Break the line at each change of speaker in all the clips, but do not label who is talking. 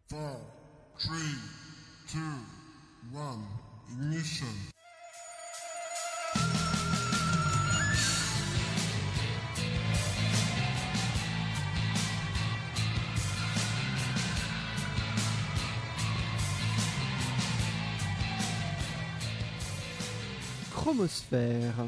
4, 3, 2, 1, ignition.
Chromosphère.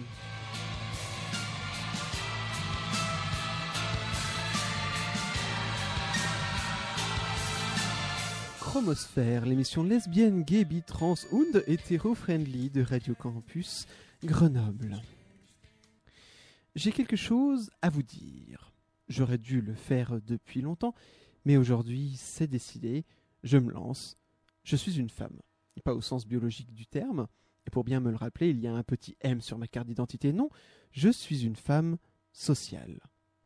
Chromosphère, l'émission lesbienne, gay, bi, trans und hétéro-friendly de Radio Campus Grenoble. J'ai quelque chose à vous dire. J'aurais dû le faire depuis longtemps, mais aujourd'hui c'est décidé, je me lance. Je suis une femme, pas au sens biologique du terme, et pour bien me le rappeler, il y a un petit M sur ma carte d'identité. Non, je suis une femme sociale.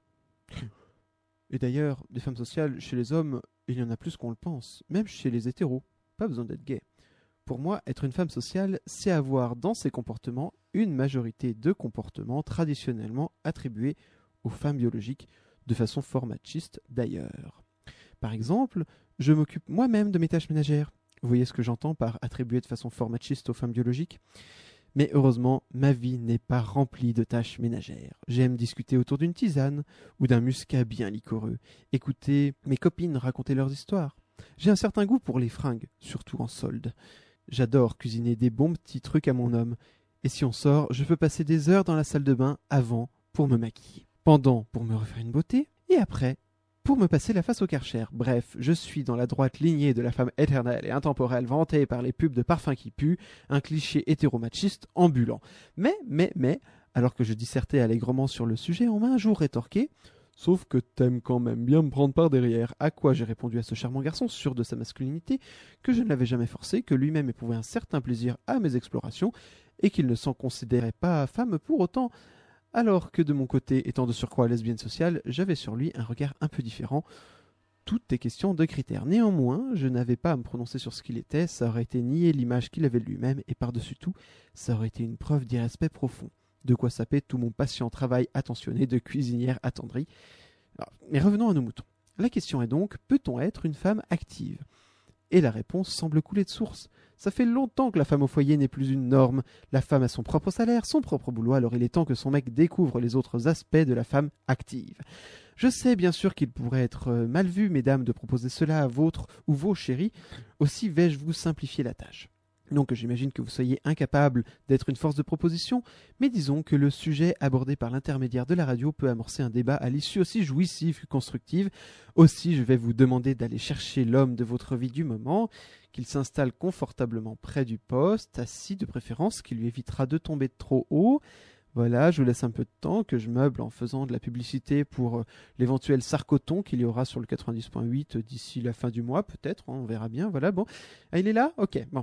Et d'ailleurs, des femmes sociales, chez les hommes, il y en a plus qu'on le pense, même chez les hétéros. Pas besoin d'être gay. Pour moi, être une femme sociale, c'est avoir dans ses comportements une majorité de comportements traditionnellement attribués aux femmes biologiques, de façon fort machiste d'ailleurs. Par exemple, je m'occupe moi-même de mes tâches ménagères. Vous voyez ce que j'entends par attribuer de façon fort machiste aux femmes biologiques ? Mais heureusement, ma vie n'est pas remplie de tâches ménagères. J'aime discuter autour d'une tisane ou d'un muscat bien liquoreux, écouter mes copines raconter leurs histoires. J'ai un certain goût pour les fringues, surtout en solde. J'adore cuisiner des bons petits trucs à mon homme. Et si on sort, je peux passer des heures dans la salle de bain avant pour me maquiller, pendant pour me refaire une beauté, et après pour me passer la face au Karcher. Bref, je suis dans la droite lignée de la femme éternelle et intemporelle vantée par les pubs de parfums qui puent, un cliché hétéromachiste ambulant. Mais, alors que je dissertais allègrement sur le sujet, on m'a un jour rétorqué « Sauf que t'aimes quand même bien me prendre par derrière », à quoi j'ai répondu à ce charmant garçon, sûr de sa masculinité, que je ne l'avais jamais forcé, que lui-même éprouvait un certain plaisir à mes explorations, et qu'il ne s'en considérait pas femme pour autant. Alors que de mon côté, étant de surcroît lesbienne sociale, j'avais sur lui un regard un peu différent. Tout est question de critères. Néanmoins, je n'avais pas à me prononcer sur ce qu'il était, ça aurait été nier l'image qu'il avait de lui-même, et par-dessus tout, ça aurait été une preuve d'irrespect profond. De quoi saper tout mon patient travail attentionné de cuisinière attendrie. Alors, mais revenons à nos moutons. La question est donc, peut-on être une femme active ? Et la réponse semble couler de source. Ça fait longtemps que la femme au foyer n'est plus une norme. La femme a son propre salaire, son propre boulot, alors il est temps que son mec découvre les autres aspects de la femme active. Je sais bien sûr qu'il pourrait être mal vu, mesdames, de proposer cela à votre ou vos chéris. Aussi vais-je vous simplifier la tâche. Non que j'imagine que vous soyez incapable d'être une force de proposition, mais disons que le sujet abordé par l'intermédiaire de la radio peut amorcer un débat à l'issue aussi jouissive que constructive. Aussi, je vais vous demander d'aller chercher l'homme de votre vie du moment, qu'il s'installe confortablement près du poste, assis de préférence, qui lui évitera de tomber de trop haut. Voilà, je vous laisse un peu de temps que je meuble en faisant de la publicité pour l'éventuel sarcoton qu'il y aura sur le 90.8 d'ici la fin du mois, peut-être, hein, on verra bien. Voilà, bon. Ah, il est là ? Ok, bon.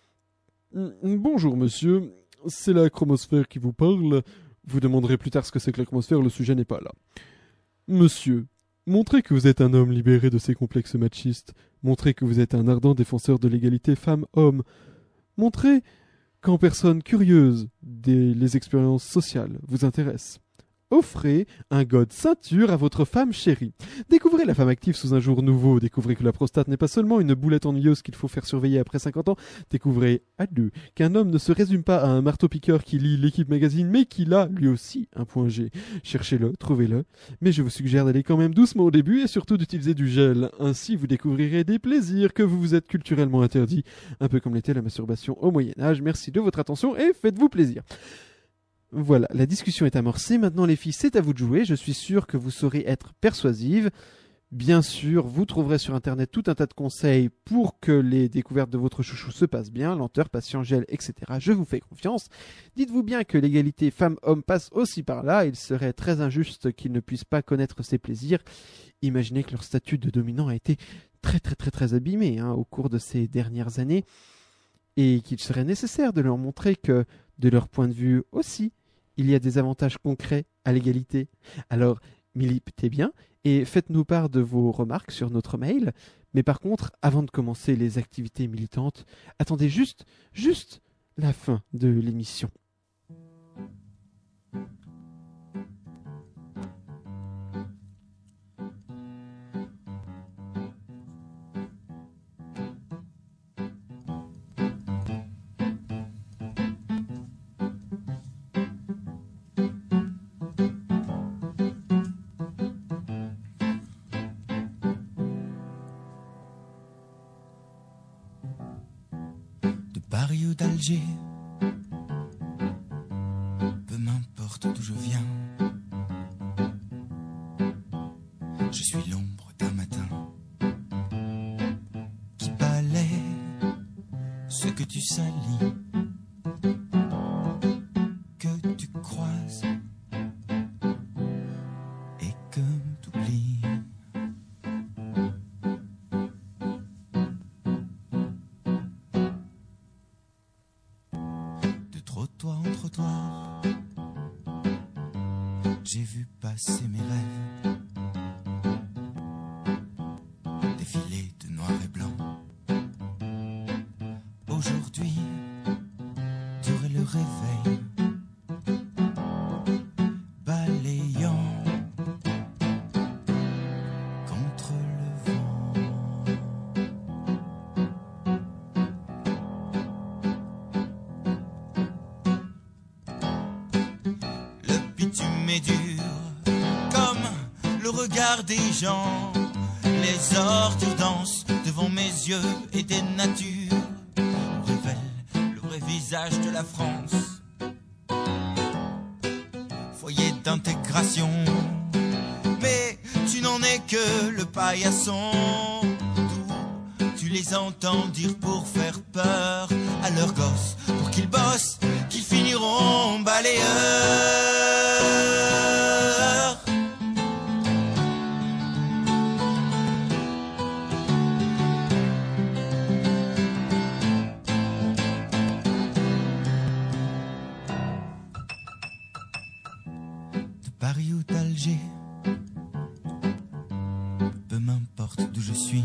Bonjour monsieur, c'est la chromosphère qui vous parle. Vous demanderez plus tard ce que c'est que la chromosphère, le sujet n'est pas là. Monsieur, montrez que vous êtes un homme libéré de ses complexes machistes. Montrez que vous êtes un ardent défenseur de l'égalité femmes-hommes. Montrez qu'en personne curieuse, les expériences sociales vous intéressent. Offrez un god ceinture à votre femme chérie. Découvrez la femme active sous un jour nouveau. Découvrez que la prostate n'est pas seulement une boulette ennuyeuse qu'il faut faire surveiller après 50 ans. Découvrez, à deux, qu'un homme ne se résume pas à un marteau-piqueur qui lit l'équipe magazine, mais qu'il a, lui aussi, un point G. Cherchez-le, trouvez-le. Mais je vous suggère d'aller quand même doucement au début et surtout d'utiliser du gel. Ainsi, vous découvrirez des plaisirs que vous vous êtes culturellement interdits. Un peu comme l'était la masturbation au Moyen-Âge. Merci de votre attention et faites-vous plaisir. Voilà, la discussion est amorcée. Maintenant, les filles, c'est à vous de jouer. Je suis sûr que vous saurez être persuasives. Bien sûr, vous trouverez sur Internet tout un tas de conseils pour que les découvertes de votre chouchou se passent bien. Lenteur, patience, gel, etc. Je vous fais confiance. Dites-vous bien que l'égalité femmes-hommes passe aussi par là. Il serait très injuste qu'ils ne puissent pas connaître ces plaisirs. Imaginez que leur statut de dominant a été très abîmé au cours de ces dernières années et qu'il serait nécessaire de leur montrer que, de leur point de vue aussi, il y a des avantages concrets à l'égalité. Alors, militez bien et faites-nous part de vos remarques sur notre mail. Mais par contre, avant de commencer les activités militantes, attendez juste la fin de l'émission.
Paris ou d'Alger, peu m'importe d'où je viens, je suis l'ombre d'un matin qui balaie ce que tu salis, que tu croises et que t'oublies. De trottoir en trottoir, j'ai vu passer mes rêves, défiler de noir et blanc. Aujourd'hui, durer le réveil, balayant contre le vent. Le bitume est dur comme le regard des gens. Les ordures dansent devant mes yeux et des natures révèlent le vrai visage de la France. Foyer d'intégration, mais tu n'en es que le paillasson. D'où tu les entends dire pour faire peur à leurs gosses, pour qu'ils bossent, qu'ils finiront balayeurs. Paris ou d'Alger, peu m'importe d'où je suis.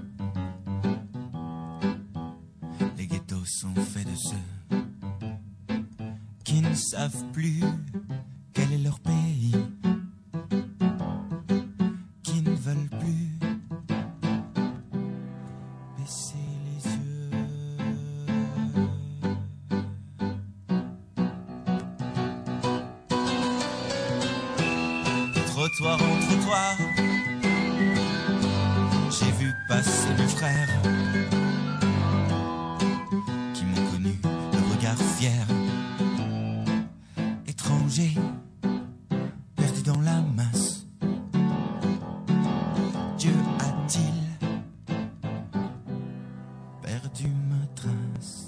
Les ghettos sont faits de ceux qui ne savent plus quel est leur pays, qui ne veulent plus baisser les yeux. Trottoir en trottoir, j'ai vu passer mes frères qui m'ont connu, le regard fier, étranger, perdu dans la masse. Dieu a-t-il perdu ma trace?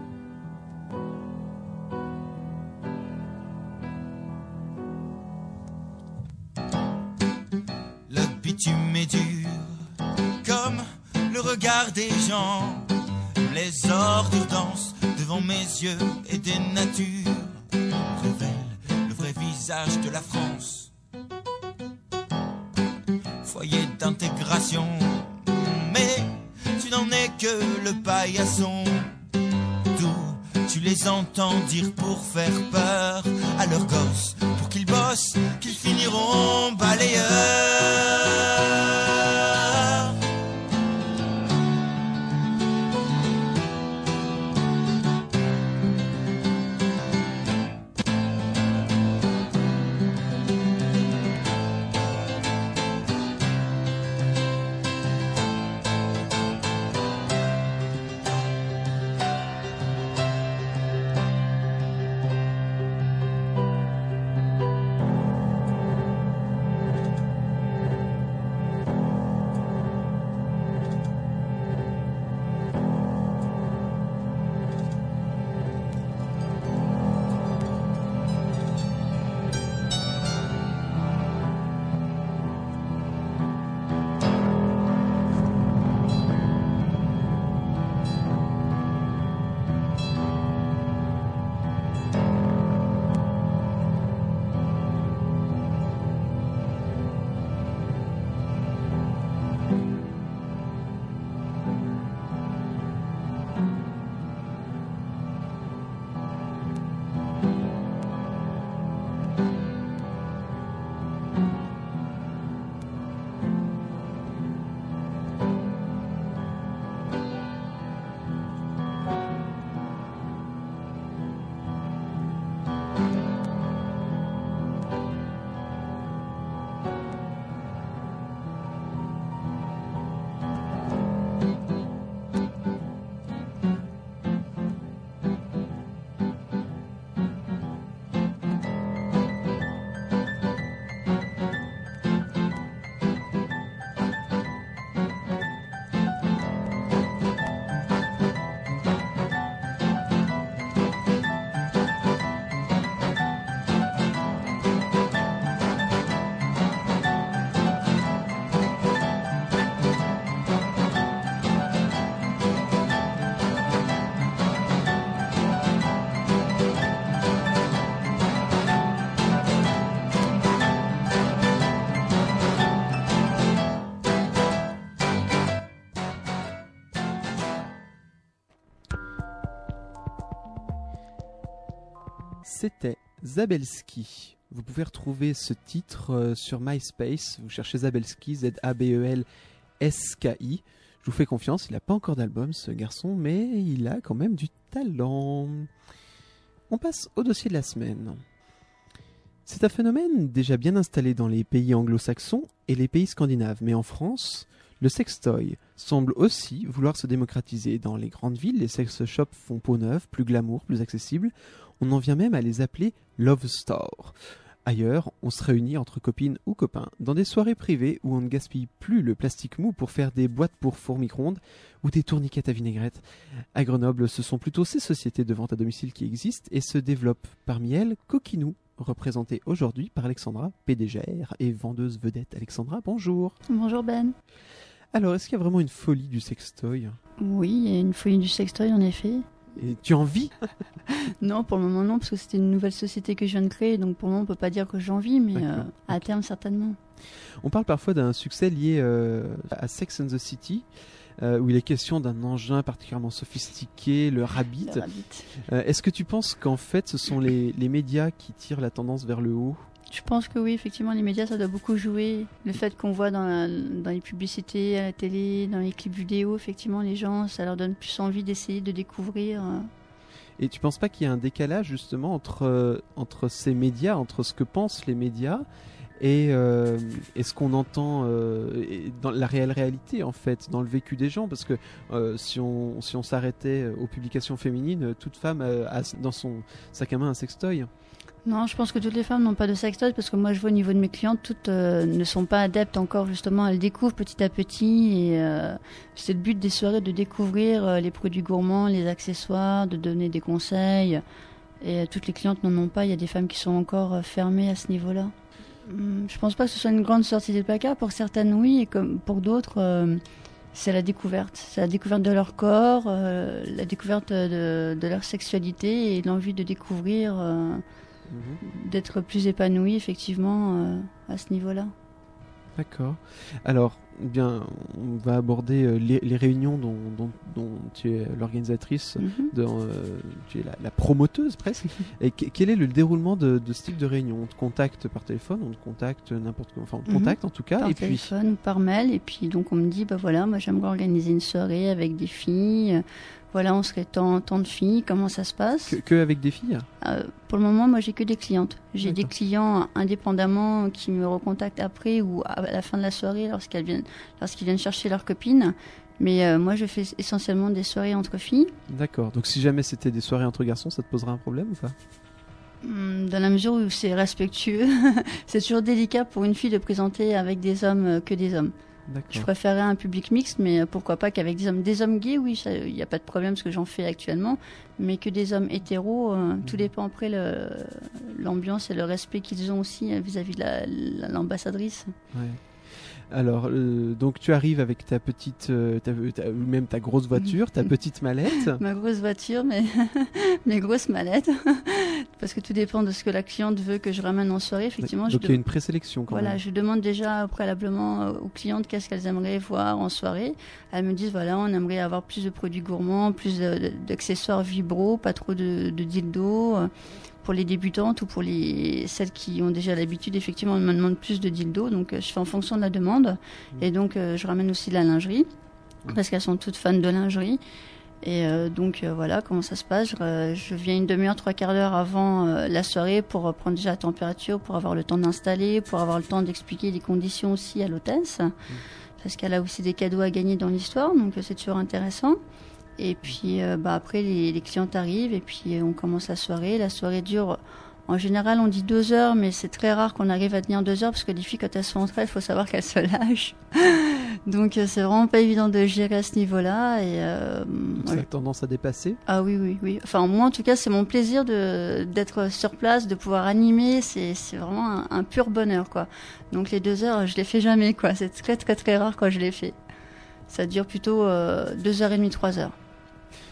Le bitume est dur comme le regard des gens. Les ordures dansent devant mes yeux et des natures révèlent le vrai visage de la France. Foyer d'intégration, mais tu n'en es que le paillasson. D'où tu les entends dire pour faire peur à leurs gosses, pour qu'ils bossent, qu'ils finiront balayeurs.
c'était Zabelski. Vous pouvez retrouver ce titre sur MySpace. Vous cherchez Zabelski, Z-A-B-E-L-S-K-I. Je vous fais confiance, il n'a pas encore d'album ce garçon, mais il a quand même du talent. On passe au dossier de la semaine. C'est un phénomène déjà bien installé dans les pays anglo-saxons et les pays scandinaves, mais en France, le sextoy semble aussi vouloir se démocratiser. Dans les grandes villes, les sex shops font peau neuve, plus glamour, plus accessible. On en vient même à les appeler Love Store. Ailleurs, on se réunit entre copines ou copains dans des soirées privées où on ne gaspille plus le plastique mou pour faire des boîtes pour four micro-ondes ou des tourniquets à vinaigrette. À Grenoble, ce sont plutôt ces sociétés de vente à domicile qui existent et se développent. Parmi elles, Coquinou, représentée aujourd'hui par Alexandra, PDGR et vendeuse vedette. Alexandra, bonjour.
Bonjour Ben.
Alors, est-ce qu'il y a vraiment une folie du sextoy ?
Oui, il y a une folie du sextoy en effet.
Et tu en vis ?
Non, pour le moment non, parce que c'était une nouvelle société que je viens de créer, donc pour le moment on peut pas dire que j'en vis, mais à terme certainement.
On parle parfois d'un succès lié à Sex and the City, où il est question d'un engin particulièrement sophistiqué, le Rabbit.
Le Rabbit.
Est-ce que tu penses qu'en fait ce sont les médias qui tirent la tendance vers le haut ?
Je pense que oui, effectivement, les médias, ça doit beaucoup jouer. Le fait qu'on voit dans les publicités, à la télé, dans les clips vidéo, effectivement, les gens, ça leur donne plus envie d'essayer de découvrir.
Et tu penses pas qu'il y a un décalage justement entre ces médias, entre ce que pensent les médias et ce qu'on entend dans la réelle réalité en fait, dans le vécu des gens, parce que si on s'arrêtait aux publications féminines, toute femme a dans son sac à main un sextoy.
Non, je pense que toutes les femmes n'ont pas de sextoy, parce que moi je vois au niveau de mes clientes, toutes ne sont pas adeptes encore justement, elles découvrent petit à petit et c'est le but des soirées de découvrir les produits gourmands, les accessoires, de donner des conseils et toutes les clientes n'en ont pas, il y a des femmes qui sont encore fermées à ce niveau-là. Je pense pas que ce soit une grande sortie des placards, pour certaines oui, et comme pour d'autres c'est la découverte de leur corps, la découverte de leur sexualité et l'envie de découvrir... d'être plus épanoui effectivement à ce niveau-là.
D'accord. Alors, bien, on va aborder les réunions dont tu es l'organisatrice, tu es la promoteuse presque. Et quel est le déroulement de ce type de réunion ? On te contacte par téléphone, on te contacte n'importe quoi, enfin on te contacte en tout cas.
Par téléphone ou par mail, et puis donc on me dit, bah voilà, moi j'aimerais organiser une soirée avec des filles. Voilà, on serait tant de filles, comment ça se passe ?
Que avec des filles ?
Pour le moment, moi, j'ai que des clientes. J'ai
D'accord.
des clients indépendamment qui me recontactent après ou à la fin de la soirée lorsqu'ils viennent chercher leur copine. Mais moi, je fais essentiellement des soirées entre filles.
D'accord. Donc si jamais c'était des soirées entre garçons, ça te poserait un problème ou pas ?
Dans la mesure où c'est respectueux, c'est toujours délicat pour une fille de présenter avec des hommes que des hommes.
D'accord.
Je préférerais un public mixte, mais pourquoi pas qu'avec des hommes. Des hommes gays, oui, il n'y a pas de problème, ce que j'en fais actuellement, mais que des hommes hétéros, tout dépend après l'ambiance et le respect qu'ils ont aussi vis-à-vis de l'ambassadrice.
Ouais. Alors, donc tu arrives avec ta petite, ou même ta grosse voiture, ta petite mallette.
Ma grosse voiture, mes grosses mallettes, parce que tout dépend de ce que la cliente veut que je ramène en soirée. Effectivement,
donc il y a une présélection quand même.
Je demande déjà préalablement aux clientes qu'est-ce qu'elles aimeraient voir en soirée. Elles me disent voilà, on aimerait avoir plus de produits gourmands, plus d'accessoires vibro, pas trop de dildo. Pour les débutantes ou pour celles qui ont déjà l'habitude, effectivement, on me demande plus de dildo, donc je fais en fonction de la demande. Et donc, je ramène aussi de la lingerie, parce qu'elles sont toutes fans de lingerie. Et donc, voilà comment ça se passe. Je viens une demi-heure, 3/4 d'heure avant la soirée pour prendre déjà la température, pour avoir le temps d'installer, pour avoir le temps d'expliquer les conditions aussi à l'hôtesse, parce qu'elle a aussi des cadeaux à gagner dans l'histoire, donc c'est toujours intéressant. Et puis après les clientes arrivent et puis on commence la soirée. La soirée dure, en général on dit 2 heures, mais c'est très rare qu'on arrive à tenir 2 heures parce que les filles quand elles sont entre elles, il faut savoir qu'elles se lâchent. Donc c'est vraiment pas évident de gérer à ce niveau-là. Et
ça a tendance à dépasser ?
Ah oui. Enfin moi en tout cas c'est mon plaisir d'être sur place, de pouvoir animer. C'est vraiment un pur bonheur quoi. Donc les 2 heures je les fais jamais quoi. C'est très très très rare quand je les fais. Ça dure plutôt 2h30, 3 heures.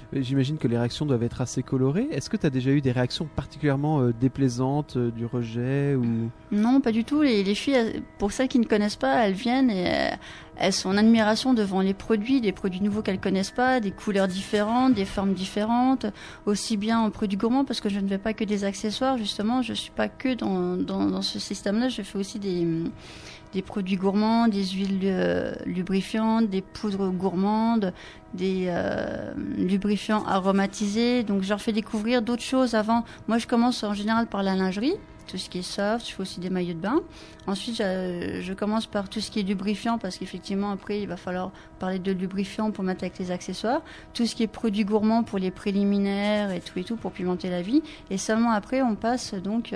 J'imagine que les réactions doivent être assez colorées. Est-ce que tu as déjà eu des réactions particulièrement déplaisantes, du rejet ou...
Non, pas du tout. Les filles, pour celles qui ne connaissent pas, elles viennent et elles sont en admiration devant les produits, des produits nouveaux qu'elles connaissent pas, des couleurs différentes, des formes différentes, aussi bien en produits gourmands, parce que je ne fais pas que des accessoires, justement, je suis pas que dans ce système-là, je fais aussi des produits gourmands, des huiles lubrifiantes, des poudres gourmandes, des lubrifiants aromatisés. Donc je leur fais découvrir d'autres choses avant. Moi je commence en général par la lingerie, tout ce qui est soft, je fais aussi des maillots de bain. Ensuite je commence par tout ce qui est lubrifiant parce qu'effectivement après il va falloir parler de lubrifiant pour mettre avec les accessoires. Tout ce qui est produits gourmands pour les préliminaires et tout pour pimenter la vie. Et seulement après on passe donc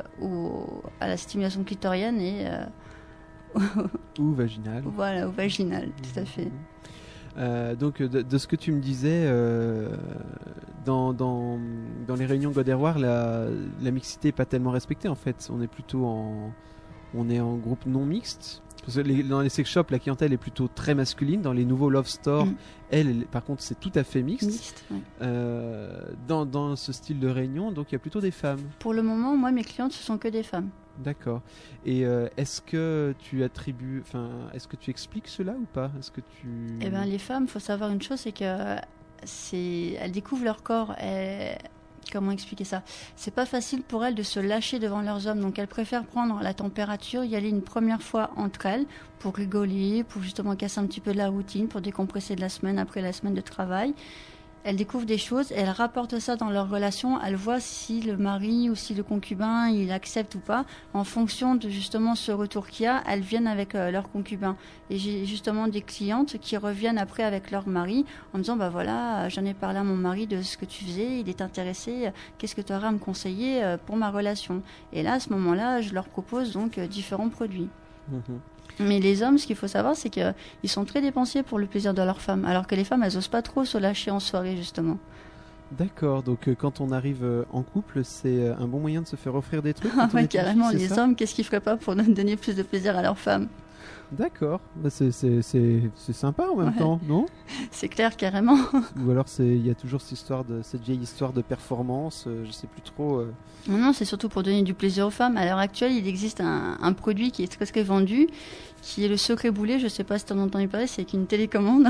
à la stimulation clitorienne et...
ou vaginal.
Voilà, au vaginal, tout à fait.
Donc de ce que tu me disais, dans les réunions Goderwar, la mixité n'est pas tellement respectée en fait. On est en groupe non mixte. Parce que dans les sex shops, la clientèle est plutôt très masculine. Dans les nouveaux Love Store, elle, par contre, c'est tout à fait mixte. Ouais. Dans ce style de réunion, donc il y a plutôt des femmes.
Pour le moment, moi, mes clientes, ce sont que des femmes.
D'accord. Et est-ce que tu expliques cela ou pas?
Eh ben, les femmes, faut savoir une chose, c'est que elles découvrent leur corps. Comment expliquer ça? C'est pas facile pour elles de se lâcher devant leurs hommes, donc elles préfèrent prendre la température, y aller une première fois entre elles pour rigoler, pour justement casser un petit peu de la routine, pour décompresser de la semaine après la semaine de travail. Elles découvrent des choses, elles rapportent ça dans leur relation, elles voient si le mari ou si le concubin il accepte ou pas. En fonction de justement ce retour qu'il y a, elles viennent avec leur concubin. Et j'ai justement des clientes qui reviennent après avec leur mari en me disant bah voilà, j'en ai parlé à mon mari de ce que tu faisais, il est intéressé, qu'est-ce que tu aurais à me conseiller pour ma relation? Et là, à ce moment-là, je leur propose donc différents produits. Mais les hommes, ce qu'il faut savoir, c'est qu'ils sont très dépensiers pour le plaisir de leur femme, alors que les femmes, elles n'osent pas trop se lâcher en soirée, justement.
D'accord, donc quand on arrive en couple, c'est un bon moyen de se faire offrir des trucs.
Ouais, carrément, les hommes, qu'est-ce qu'ils feraient pas pour donner plus de plaisir à leur femme?
D'accord, bah c'est sympa en même temps, non?
C'est clair, carrément.
Ou alors il y a toujours cette vieille histoire de performance, je sais plus trop.
Non, c'est surtout pour donner du plaisir aux femmes. À l'heure actuelle, il existe un produit qui est très très vendu, qui est le secret boulet. Je sais pas si tu en as entendu parler, c'est qu'une télécommande.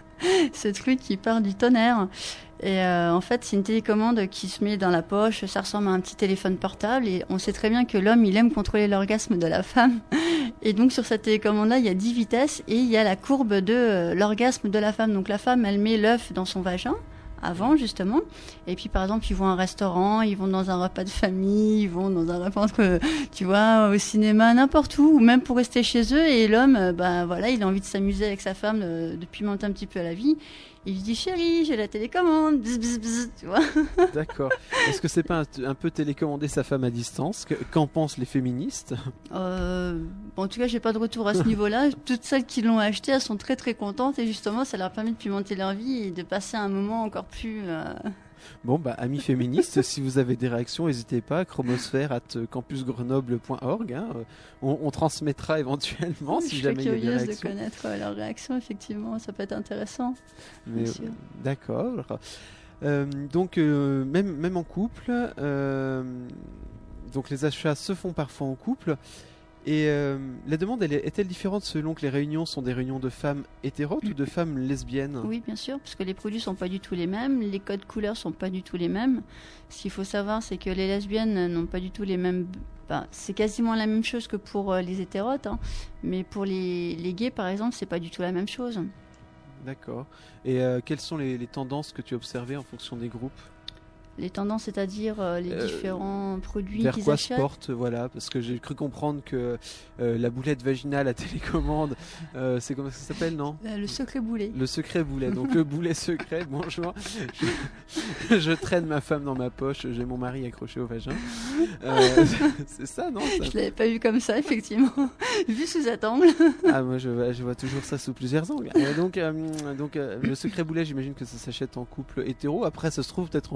Ce truc qui part du tonnerre. Et en fait, c'est une télécommande qui se met dans la poche, ça ressemble à un petit téléphone portable et on sait très bien que l'homme, il aime contrôler l'orgasme de la femme. Et donc sur cette télécommande-là, il y a 10 vitesses et il y a la courbe de l'orgasme de la femme. Donc la femme, elle met l'œuf dans son vagin avant justement, et puis par exemple ils vont à un restaurant, ils vont dans un repas de famille, ils vont dans un repas tu vois, au cinéma, n'importe où, ou même pour rester chez eux, et l'homme bah voilà, il a envie de s'amuser avec sa femme, de pimenter un petit peu à la vie. Il dit chérie, j'ai la télécommande, bzz, bzz, bzz, tu vois.
D'accord. Est-ce que c'est pas un peu télécommander sa femme à distance? Qu'en pensent les féministes?
En tout cas, j'ai pas de retour à ce niveau-là. Toutes celles qui l'ont acheté, elles sont très très contentes et justement, ça leur permet de pimenter leur vie et de passer un moment encore plus...
Bon, bah, amis féministes, si vous avez des réactions, n'hésitez pas, chromosphère@campusgrenoble.org. Hein, on transmettra éventuellement si jamais il y a des réactions.
Je suis curieuse de connaître leurs réactions, effectivement, ça peut être intéressant.
Mais, d'accord. Donc, même en couple, donc les achats se font parfois en couple. Et la demande, est-elle différente selon que les réunions sont des réunions de femmes hétérotes ou de femmes lesbiennes?
Oui, bien sûr, parce que les produits sont pas du tout les mêmes, les codes couleurs sont pas du tout les mêmes. Ce qu'il faut savoir, c'est que les lesbiennes n'ont pas du tout les mêmes... Enfin, c'est quasiment la même chose que pour les hétérotes, hein. Mais pour les gays, par exemple, c'est pas du tout la même chose.
D'accord. Et quelles sont les tendances que tu as observées en fonction des groupes?
Les tendances, c'est-à-dire les différents produits
vers
qu'ils
quoi
achètent.
se portent, voilà, parce que j'ai cru comprendre que la boulette vaginale à télécommande, c'est comment ça s'appelle, non?
Le secret boulet.
Le secret boulet, donc le boulet secret, bonjour. Je traîne ma femme dans ma poche, j'ai mon mari accroché au vagin. C'est ça, non?
Je l'avais pas vu comme ça, effectivement. Vu sous cet angle.
Ah, moi je vois toujours ça sous plusieurs angles. Donc le secret boulet, j'imagine que ça s'achète en couple hétéro. Après, ça se trouve peut-être en couple lesbien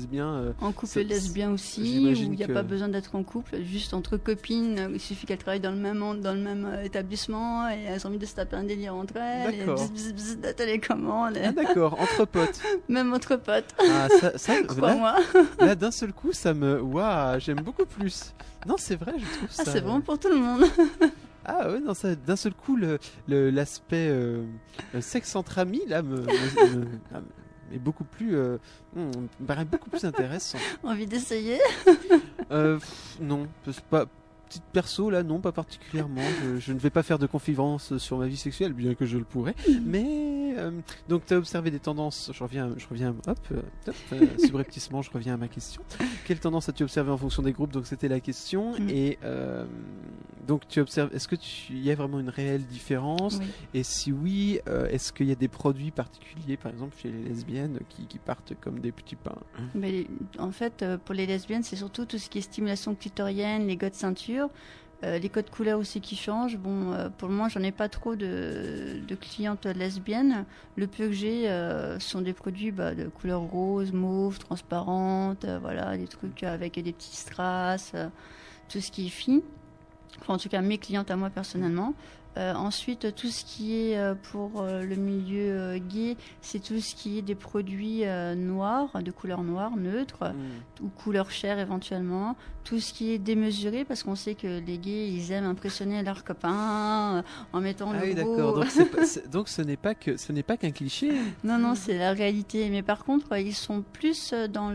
lesbien.
En couple
ça-
lesbien aussi,
j'imagine
où il n'y a
que-
pas besoin d'être en couple, juste entre copines, il suffit qu'elles travaillent dans le même établissement et elles ont envie de se taper un délire entre elles, et
D'accord.
bzz, de télécommande, et
Ah d'accord, entre potes.
même entre potes,
Ah, ça là,
crois-moi.
là, d'un seul coup, ça me... Waouh, j'aime beaucoup plus. Non, c'est vrai, je trouve ça...
Ah, c'est vraiment pour tout le monde.
Ah ouais, non, ça, d'un seul coup, l'aspect sexe entre amis, là, est beaucoup plus... me paraît beaucoup plus intéressant.
Envie d'essayer?
Non, pas... Petite perso, là, non, pas particulièrement. Je ne vais pas faire de confidence sur ma vie sexuelle, bien que je le pourrais. Mais, donc, tu as observé des tendances. Je reviens, subrepticement, je reviens à ma question. Quelle tendance as-tu observé en fonction des groupes? Donc, c'était la question. Et donc, tu observes, est-ce qu'il y a vraiment une réelle différence?
Oui.
Et si oui, est-ce qu'il y a des produits particuliers, par exemple, chez les lesbiennes, qui partent comme des petits pains?
Mais en fait, pour les lesbiennes, c'est surtout tout ce qui est stimulation clitorienne, les codes ceinture, les codes couleurs aussi qui changent. Bon, pour le moment, j'en ai pas trop de clientes lesbiennes. Le peu que j'ai sont des produits de couleur rose, mauve, transparente, voilà, des trucs avec des petits strass, tout ce qui est fine. Enfin, en tout cas, mes clientes à moi personnellement. Ensuite, tout ce qui est pour le milieu gay, c'est tout ce qui est des produits noirs, de couleur noire, neutre, ou couleur chair éventuellement. Tout ce qui est démesuré, parce qu'on sait que les gays, ils aiment impressionner leurs copains en mettant
Ah
le
oui,
gros.
d'accord. Donc, ce n'est pas qu'un cliché.
Non, non, c'est la réalité. Mais par contre, ils sont plus dans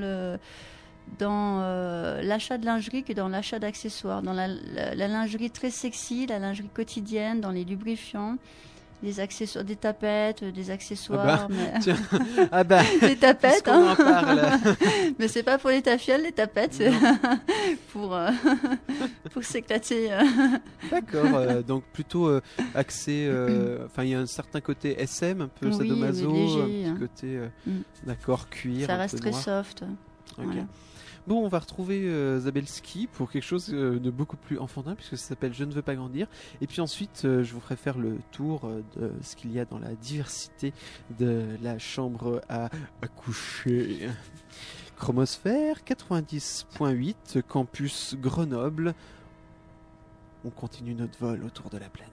l'achat de lingerie que dans l'achat d'accessoires. Dans la lingerie très sexy, la lingerie quotidienne, dans les lubrifiants, des accessoires, des tapettes, des accessoires.
Tiens. Ah bah,
des tapettes,
puisqu'on en parle.
Mais c'est pas pour les tafioles, les tapettes, c'est pour s'éclater.
D'accord, donc plutôt axé. Enfin, il y a un certain côté SM, un peu
Oui,
sadomaso,
mais
un
léger,
petit
hein.
côté, d'accord, cuir.
Ça
un
reste
peu
très
noir.
soft.
Ok.
Voilà.
Bon, on va retrouver Zabelski pour quelque chose de beaucoup plus enfantin, puisque ça s'appelle Je ne veux pas grandir. Et puis ensuite, je vous ferai faire le tour de ce qu'il y a dans la diversité de la chambre à coucher. Chromosphère 90.8, campus Grenoble. On continue notre vol autour de la planète.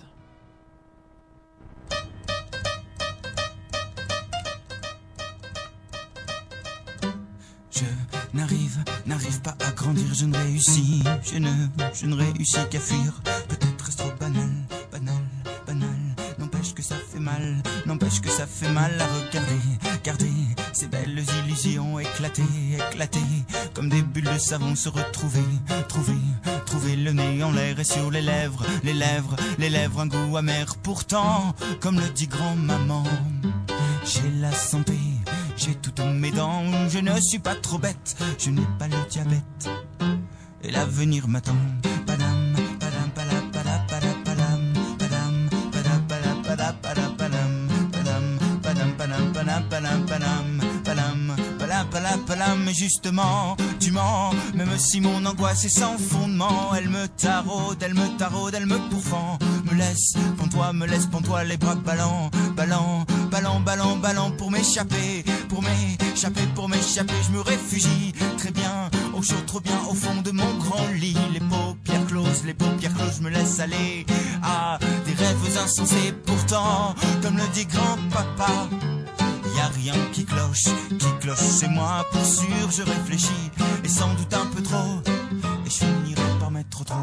Je n'arrive pas à grandir, je ne réussis, je ne réussis qu'à fuir. Peut-être est-ce trop banal, n'empêche que ça fait mal à regarder, garder ces belles illusions éclatées, comme des bulles de savon se retrouver, trouver le nez en l'air et sur les lèvres, un goût amer. Pourtant, comme le dit grand-maman, j'ai la santé, j'ai toutes mes dents, je ne suis pas trop bête, je n'ai pas le diabète, et l'avenir m'attend. Padam, padam, padam, padam, padam, padam, padam, padam, padam, padam, padam, padam, padam, padam, padam, padam, padam, padam, padam. Mais justement, tu mens, même si mon angoisse est sans fondement. Elle me taraude, elle me pourfend, me laisse pantois, les bras ballants, pour m'échapper, je me réfugie, très bien, au chaud, trop bien, au fond de mon grand lit, les paupières closes, je me laisse aller à des rêves insensés. Pourtant, comme le dit grand-papa, y a rien qui cloche chez moi, pour sûr, je réfléchis, et sans doute un peu trop, et je finirai par m'être trop.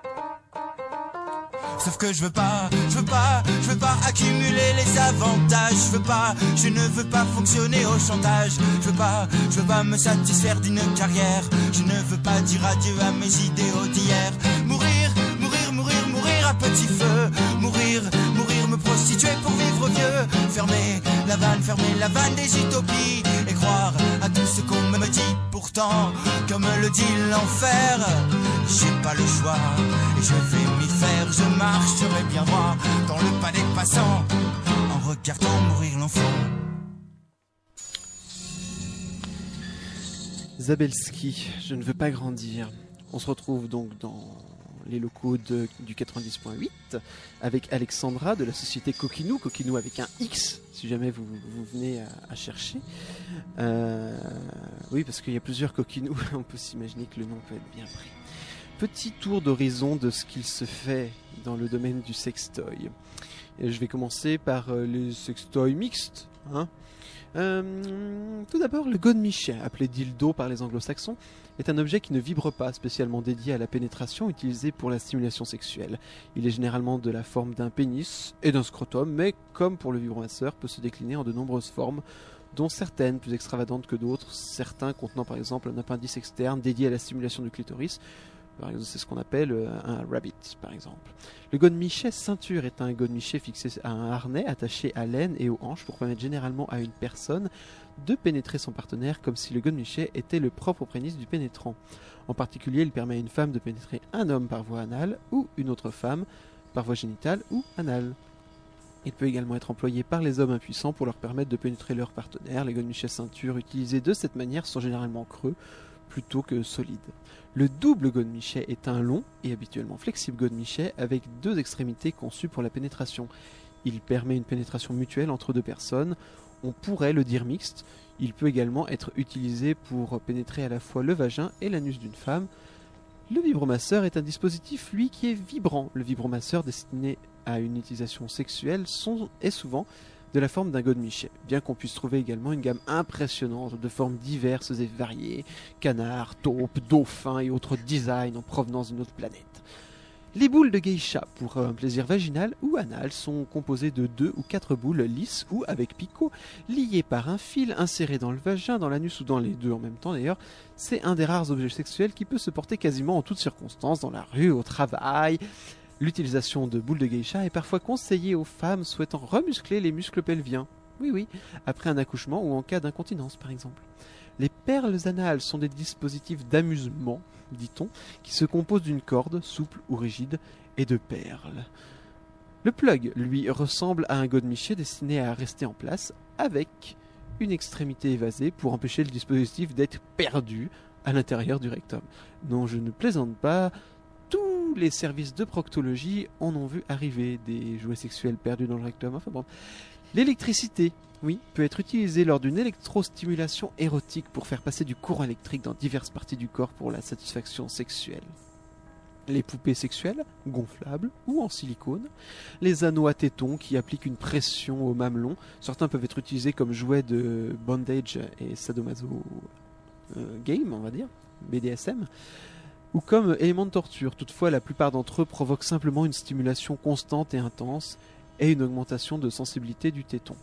Sauf que je veux pas accumuler les avantages. Je ne veux pas fonctionner au chantage. Je veux pas me satisfaire d'une carrière. Je ne veux pas dire adieu à mes idéaux d'hier. Mourir à petit feu. Mourir, me prostituer pour vivre vieux. Fermer la vanne des utopies. Et croire à tout ce qu'on me dit. Pourtant, comme le dit l'enfer, j'ai pas le choix. Et je vais m'y faire, je marcherai bien droit dans le pas des passants, en regardant mourir l'enfant.
Zabelski, je ne veux pas grandir. On se retrouve donc dans les locaux du 90.8 avec Alexandra de la société Coquinou, Coquinou avec un X, si jamais vous venez à chercher. Oui, parce qu'il y a plusieurs Coquinous, on peut s'imaginer que le nom peut être bien pris. Petit tour d'horizon de ce qu'il se fait dans le domaine du sextoy. Et je vais commencer par les sextoys mixtes. Tout d'abord, le godemichet, appelé dildo par les anglo-saxons, est un objet qui ne vibre pas, spécialement dédié à la pénétration, utilisé pour la stimulation sexuelle. Il est généralement de la forme d'un pénis et d'un scrotum, mais comme pour le vibromasseur, peut se décliner en de nombreuses formes, dont certaines plus extravagantes que d'autres, certains contenant par exemple un appendice externe dédié à la stimulation du clitoris. Par exemple, c'est ce qu'on appelle un rabbit, par exemple. Le godemichet ceinture est un godemichet fixé à un harnais attaché à l'aine et aux hanches pour permettre généralement à une personne de pénétrer son partenaire comme si le godemichet était le propre pénis du pénétrant. En particulier, il permet à une femme de pénétrer un homme par voie anale ou une autre femme par voie génitale ou anale. Il peut également être employé par les hommes impuissants pour leur permettre de pénétrer leur partenaire. Les godemichets ceinture utilisés de cette manière sont généralement creux plutôt que solides. Le double godemichet est un long et habituellement flexible godemichet avec deux extrémités conçues pour la pénétration. Il permet une pénétration mutuelle entre deux personnes. On pourrait le dire mixte. Il peut également être utilisé pour pénétrer à la fois le vagin et l'anus d'une femme. Le vibromasseur est un dispositif, lui, qui est vibrant. Le vibromasseur destiné à une utilisation sexuelle est souvent de la forme d'un godemichet, bien qu'on puisse trouver également une gamme impressionnante de formes diverses et variées, canards, taupes, dauphins et autres designs en provenance d'une autre planète. Les boules de geisha pour un plaisir vaginal ou anal sont composées de 2 ou 4 boules lisses ou avec picot, liées par un fil inséré dans le vagin, dans l'anus ou dans les deux en même temps d'ailleurs. C'est un des rares objets sexuels qui peut se porter quasiment en toutes circonstances, dans la rue, au travail. L'utilisation de boules de geisha est parfois conseillée aux femmes souhaitant remuscler les muscles pelviens. Oui, après un accouchement ou en cas d'incontinence par exemple. Les perles anales sont des dispositifs d'amusement, dit-on, qui se composent d'une corde, souple ou rigide, et de perles. Le plug, lui, ressemble à un godemichet destiné à rester en place, avec une extrémité évasée pour empêcher le dispositif d'être perdu à l'intérieur du rectum. Non, je ne plaisante pas. Tous les services de proctologie en ont vu arriver des jouets sexuels perdus dans le rectum. Enfin bon. L'électricité, oui, peut être utilisée lors d'une électrostimulation érotique pour faire passer du courant électrique dans diverses parties du corps pour la satisfaction sexuelle. Les poupées sexuelles, gonflables ou en silicone. Les anneaux à tétons qui appliquent une pression au mamelon. Certains peuvent être utilisés comme jouets de bondage et sadomaso game, on va dire, BDSM. Ou comme élément de torture. Toutefois, la plupart d'entre eux provoquent simplement une stimulation constante et intense et une augmentation de sensibilité du téton.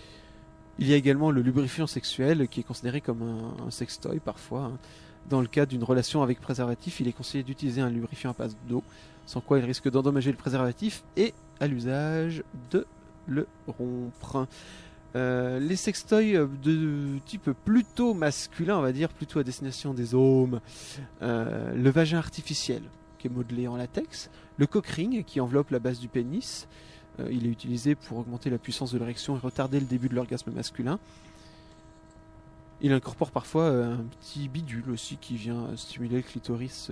Il y a également le lubrifiant sexuel qui est considéré comme un sextoy parfois. Dans le cas d'une relation avec préservatif, il est conseillé d'utiliser un lubrifiant à base d'eau, sans quoi il risque d'endommager le préservatif et, à l'usage, de le rompre. Les sextoys de type plutôt masculin, on va dire, plutôt à destination des hommes, le vagin artificiel qui est modelé en latex, le cock ring qui enveloppe la base du pénis, il est utilisé pour augmenter la puissance de l'érection et retarder le début de l'orgasme masculin. Il incorpore parfois un petit bidule aussi qui vient stimuler le clitoris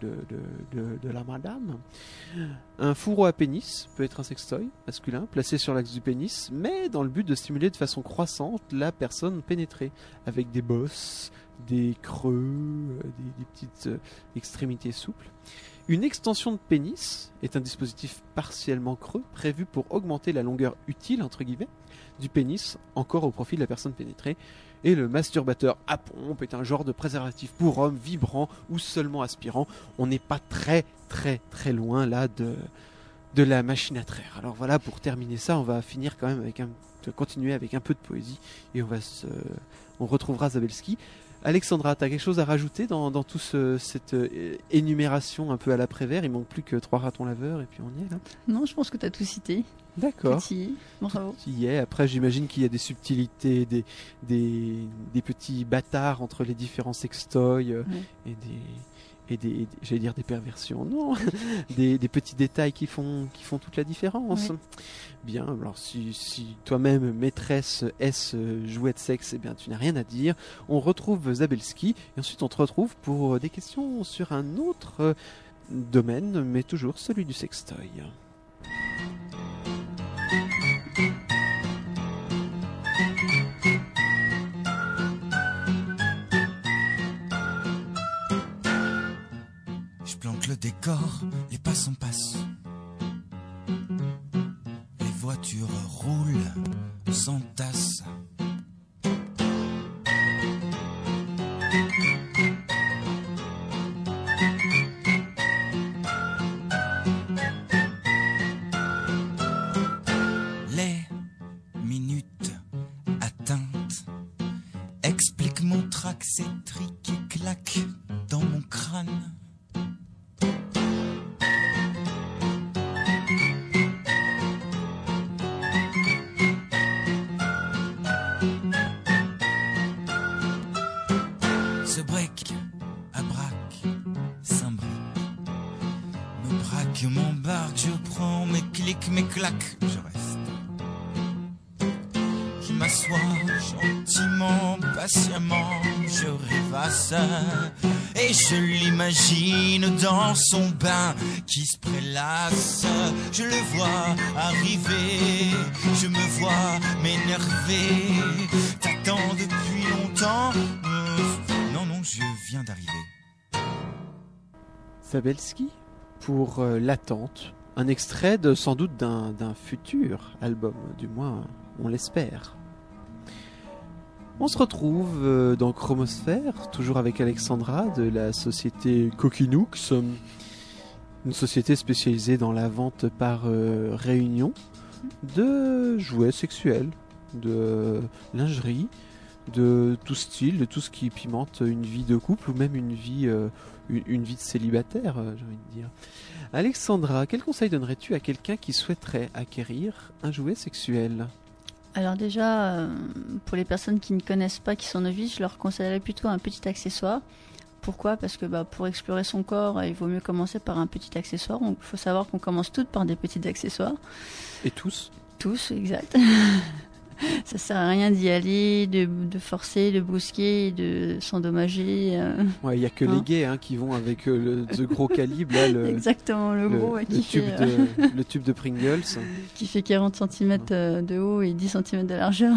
de la madame. Un fourreau à pénis peut être un sextoy masculin placé sur l'axe du pénis, mais dans le but de stimuler de façon croissante la personne pénétrée, avec des bosses, des creux, des petites extrémités souples. Une extension de pénis est un dispositif partiellement creux prévu pour augmenter la longueur utile, entre guillemets, du pénis, encore au profit de la personne pénétrée. Et le masturbateur à pompe est un genre de préservatif pour hommes vibrant ou seulement aspirant. On n'est pas très loin là de la machine à traire. Alors voilà, pour terminer ça, on va finir quand même continuer avec un peu de poésie et on retrouvera Zabelski. Alexandra, tu as quelque chose à rajouter dans tout cette énumération un peu à l'après-vert? Il manque plus que 3 ratons laveurs et puis on y est là.
Non, je pense que tu as tout cité.
D'accord.
Bravo.
Qui est. Après, j'imagine qu'il y a des subtilités, des petits bâtards entre les différents sextoys et des j'allais dire des perversions. Non, des petits détails qui font toute la différence.
Oui.
Bien. Alors, si toi-même maîtresse jouet de sexe, eh bien, tu n'as rien à dire. On retrouve Zabelski et ensuite on te retrouve pour des questions sur un autre domaine, mais toujours celui du sextoy.
Je plante le décor, les passants passent. Les voitures roulent, s'entassent. Les minutes atteintes expliquent mon trac, ces trics et claques dans mon crâne. Ce break à braque s'imbrique, me braque, m'embarque, je prends mes clics, mes claques, je reste. Je m'assois gentiment, patiemment, je rêvasse et je l'imagine dans son bain qui se prélasse. Je le vois arriver, je me vois m'énerver. T'attends depuis longtemps? Non, je viens d'arriver.
Zabelski pour L'attente, un extrait sans doute d'un futur album, du moins on l'espère. On se retrouve dans Chromosphère, toujours avec Alexandra de la société Coquinux, une société spécialisée dans la vente par réunion de jouets sexuels, de lingerie, de tout style, de tout ce qui pimente une vie de couple ou même une vie de célibataire, j'ai envie de dire. Alexandra, quel conseil donnerais-tu à quelqu'un qui souhaiterait acquérir un jouet sexuel ?
Alors déjà, pour les personnes qui ne connaissent pas, qui sont novices, je leur conseillerais plutôt un petit accessoire. Pourquoi ? Parce que pour explorer son corps, il vaut mieux commencer par un petit accessoire. Il faut savoir qu'on commence toutes par des petits accessoires.
Et tous ?
Tous, exact. Ça sert à rien d'y aller, de forcer, de brusquer, de s'endommager.
Ouais, il n'y a que les gays qui vont avec ce gros calibre là,
exactement, le gros
le tube de Pringles
qui fait 40 cm de haut et 10 cm de largeur.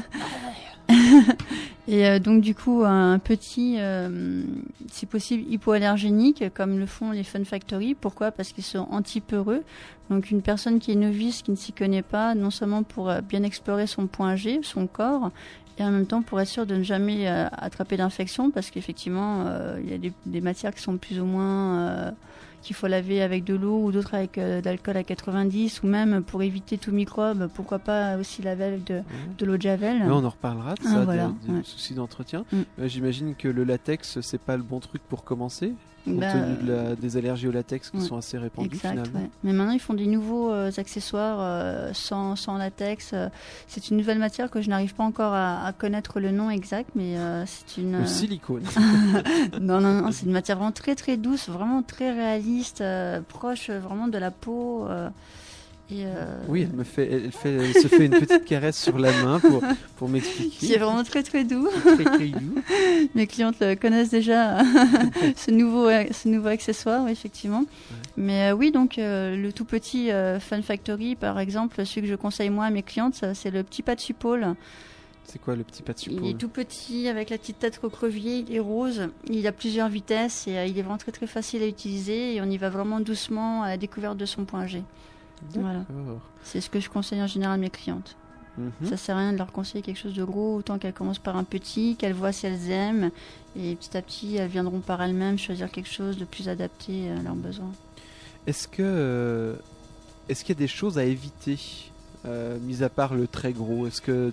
Et donc du coup un petit, si possible hypoallergénique, comme le font les Fun Factory. Pourquoi ? Parce qu'ils sont anti-peureux. Donc une personne qui est novice, qui ne s'y connaît pas, non seulement pour bien explorer son point G, son corps, et en même temps pour être sûr de ne jamais attraper d'infection, parce qu'effectivement il y a des matières qui sont plus ou moins qu'il faut laver avec de l'eau ou d'autres avec d'alcool à 90, ou même pour éviter tout microbe, pourquoi pas aussi laver avec de l'eau de javel.
Mais on en reparlera de ça, des
ouais.
soucis d'entretien. J'imagine que le latex, c'est pas le bon truc pour commencer, compte tenu des allergies au latex qui sont assez répandues finalement.
Ouais. Mais maintenant ils font des nouveaux accessoires sans latex. C'est une nouvelle matière que je n'arrive pas encore à connaître le nom exact, mais c'est une...
Le silicone.
non, c'est une matière vraiment très très douce, vraiment très réaliste, proche vraiment de la peau.
Oui, elle se fait une petite caresse sur la main pour m'expliquer.
Qui est vraiment très très doux.
Très très doux.
Mes clientes connaissent déjà ce nouveau accessoire, effectivement. Ouais. Mais oui, donc le tout petit Fun Factory, par exemple, celui que je conseille moi à mes clientes, c'est le petit Patsupaul.
C'est quoi le petit Patsupaul ?
Il est tout petit, avec la petite tête recroquevillée, il est rose, il a plusieurs vitesses et il est vraiment très très facile à utiliser et on y va vraiment doucement à la découverte de son point G. Voilà. C'est ce que je conseille en général à mes clientes. Ça sert à rien de leur conseiller quelque chose de gros, autant qu'elles commencent par un petit, qu'elles voient si elles aiment, et petit à petit elles viendront par elles-mêmes choisir quelque chose de plus adapté à leurs besoins.
Est-ce qu'il y a des choses à éviter, mis à part le très gros ? Est-ce que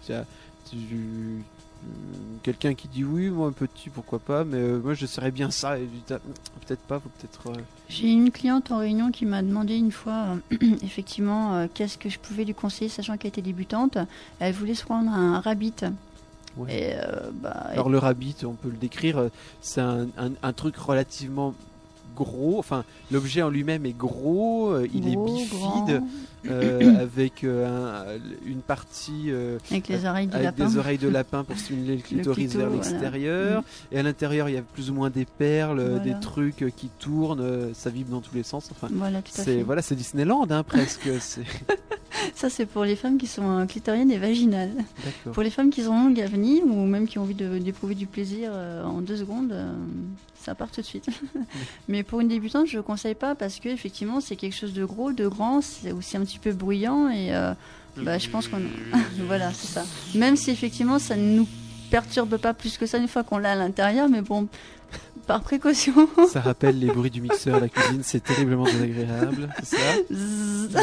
quelqu'un qui dit oui, moi un petit, pourquoi pas, mais moi j'essaierais bien ça, et peut-être pas, faut peut-être...
J'ai une cliente en réunion qui m'a demandé une fois, effectivement, qu'est-ce que je pouvais lui conseiller, sachant qu'elle était débutante. Elle voulait se prendre un rabbit.
Ouais.
Et,
alors le rabbit, on peut le décrire, c'est un truc relativement gros, enfin l'objet en lui-même est gros, il est
Gros,
bifide,
grand.
avec une partie
Avec les oreilles du
avec
lapin.
des oreilles de lapin pour stimuler le clitoris
clito,
vers
voilà.
l'extérieur. Et à l'intérieur, il y a plus ou moins des perles,
Voilà.
des trucs qui tournent, ça vibre dans tous les sens. Enfin,
Voilà, tout à
c'est
fait.
voilà, c'est Disneyland hein, presque. C'est
Ça, c'est pour les femmes qui sont clitoriennes et vaginales.
d'accord.
Pour les femmes qui ont longue à venir ou même qui ont envie d'éprouver du plaisir en 2 secondes, ça part tout de suite. Mais pour une débutante, je ne conseille pas parce que effectivement, c'est quelque chose de gros, de grand, c'est aussi un petit peu bruyant et je pense qu'on voilà, c'est ça. Même si effectivement, ça ne nous perturbe pas plus que ça une fois qu'on l'a à l'intérieur, mais bon, par précaution.
Ça rappelle les bruits du mixeur à la cuisine, c'est terriblement désagréable, c'est ça?
Zzz.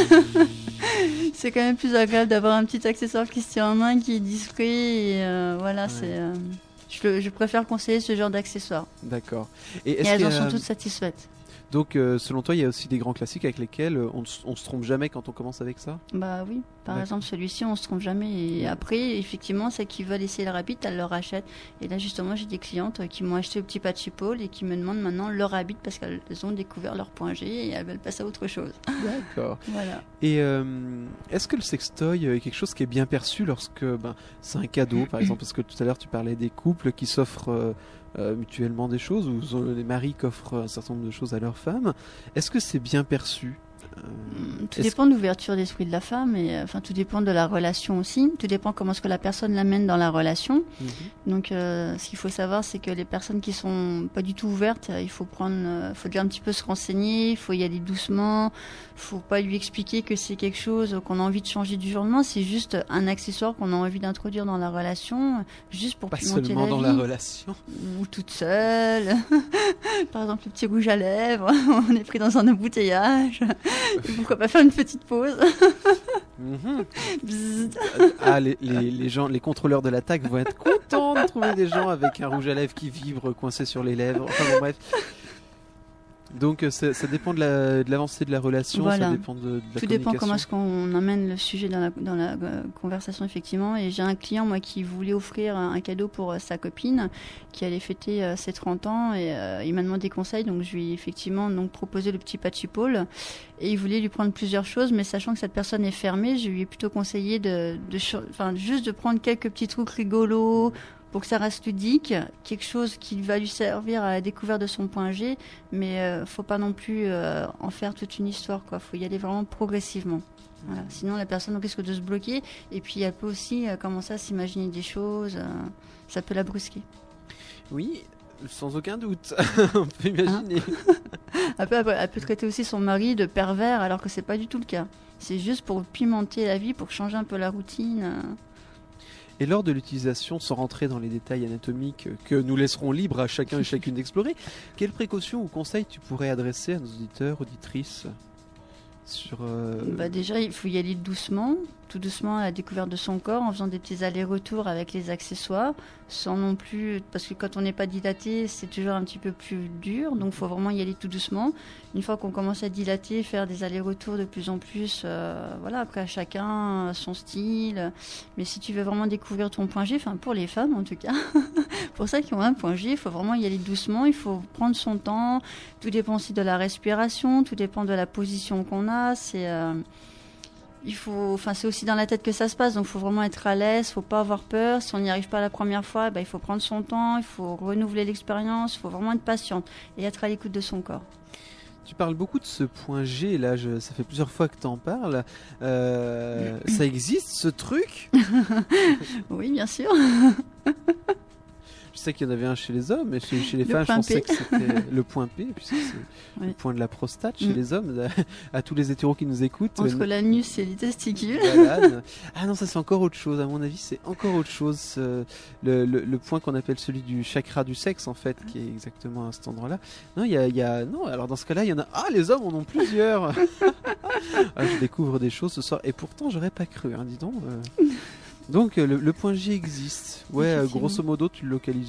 C'est quand même plus agréable d'avoir un petit accessoire qui se tient en main, qui est discret. Et voilà,
Ouais.
je préfère conseiller ce genre d'accessoires.
D'accord. Et
Et
est-ce
elles
qu'il y
en
a-
sont toutes satisfaites.
donc selon toi, il y a aussi des grands classiques avec lesquels on se trompe jamais quand on commence avec ça?
Bah oui, par
D'accord.
exemple celui-ci, on se trompe jamais. Et après, effectivement, celles qui veulent essayer le Rabbit, elles le rachètent. Et là, justement, j'ai des clientes qui m'ont acheté le petit patchipole et qui me demandent maintenant leur Rabbit parce qu'elles ont découvert leur point G et elles veulent passer à autre chose.
D'accord.
Voilà.
Et est-ce que le sextoy est quelque chose qui est bien perçu lorsque c'est un cadeau, par exemple, parce que tout à l'heure tu parlais des couples qui s'offrent mutuellement des choses, ou les maris qui offrent un certain nombre de choses à leurs femmes. Est-ce que c'est bien perçu?
Tout
Est-ce-
dépend de l'ouverture d'esprit de la femme et enfin tout dépend de la relation aussi. Tout dépend comment est-ce que la personne l'amène dans la relation.
Mhm.
Donc ce qu'il faut savoir c'est que les personnes qui sont pas du tout ouvertes, il faut faut déjà un petit peu se renseigner, il faut y aller doucement, faut pas lui expliquer que c'est quelque chose qu'on a envie de changer du jour au lendemain, c'est juste un accessoire qu'on a envie d'introduire dans la relation, juste pour
Pas
pimenter
seulement
la
dans
vie.
la relation.
Ou toute seule. Par exemple, le petit rouge à lèvres, on est pris dans un embouteillage. Et pourquoi pas faire une petite pause.
Mhm.
Bzzz.
Ah, les gens, les contrôleurs de l'attaque vont être contents de trouver des gens avec un rouge à lèvres qui vibre coincé sur les lèvres. Enfin bon, bref. Donc ça dépend de l'avancée de la relation, ça
Voilà.
dépend de la
Tout dépend comment est-ce
communication.
qu'on amène le sujet dans la conversation, effectivement. Et j'ai un client, moi, qui voulait offrir un cadeau pour sa copine qui allait fêter ses 30 ans. Et il m'a demandé conseil, donc je lui ai effectivement proposé le petit patchipole. Et il voulait lui prendre plusieurs choses, mais sachant que cette personne est fermée, je lui ai plutôt conseillé juste de prendre quelques petits trucs rigolos pour que ça reste ludique, quelque chose qui va lui servir à la découverte de son point G, mais faut pas non plus en faire toute une histoire, quoi. Faut y aller vraiment progressivement. Voilà. Sinon, la personne risque de se bloquer, et puis elle peut aussi commencer à s'imaginer des choses, ça peut la brusquer.
Oui, sans aucun doute. On peut imaginer.
Elle peut traiter aussi son mari de pervers, alors que c'est pas du tout le cas. C'est juste pour pimenter la vie, pour changer un peu la routine.
Et lors de l'utilisation, sans rentrer dans les détails anatomiques que nous laisserons libre à chacun et chacune d'explorer, quelles précautions ou conseils tu pourrais adresser à nos auditeurs, auditrices sur
Déjà, il faut y aller doucement, tout doucement à la découverte de son corps, en faisant des petits allers-retours avec les accessoires, sans non plus, parce que quand on n'est pas dilaté, c'est toujours un petit peu plus dur, donc il faut vraiment y aller tout doucement. Une fois qu'on commence à dilater, faire des allers-retours de plus en plus, voilà, après à chacun son style. Mais si tu veux vraiment découvrir ton point G, enfin pour les femmes en tout cas, pour celles qui ont un point G, il faut vraiment y aller doucement, il faut prendre son temps. Tout dépend aussi de la respiration, tout dépend de la position qu'on a. C'est aussi dans la tête que ça se passe, donc il faut vraiment être à l'aise, faut pas avoir peur. Si on n'y arrive pas la première fois, il faut prendre son temps, il faut renouveler l'expérience, il faut vraiment être patiente et être à l'écoute de son corps.
Tu parles beaucoup de ce point G, là, ça fait plusieurs fois que tu en parles. Ça existe, ce truc?
Oui, bien sûr.
Je sais qu'il y en avait un chez les hommes, mais chez les
Le
femmes, je
point
pensais
P.
que c'était le point P, puisque c'est le
Oui.
point de la prostate chez
Mm.
les hommes. À tous les hétéros qui nous écoutent.
Entre l'anus et les testicules.
Voilà. Ah non, ça c'est encore autre chose. À mon avis, c'est encore autre chose. Le point qu'on appelle celui du chakra du sexe, en fait, qui est exactement à cet endroit-là. Non, non. Alors dans ce cas-là, il y en a. Ah, les hommes en ont plusieurs. Je découvre des choses ce soir, et pourtant j'aurais pas cru. Hein, dis donc. Donc le point G existe. Ouais,
Effectivement.
grosso modo, tu le localises où?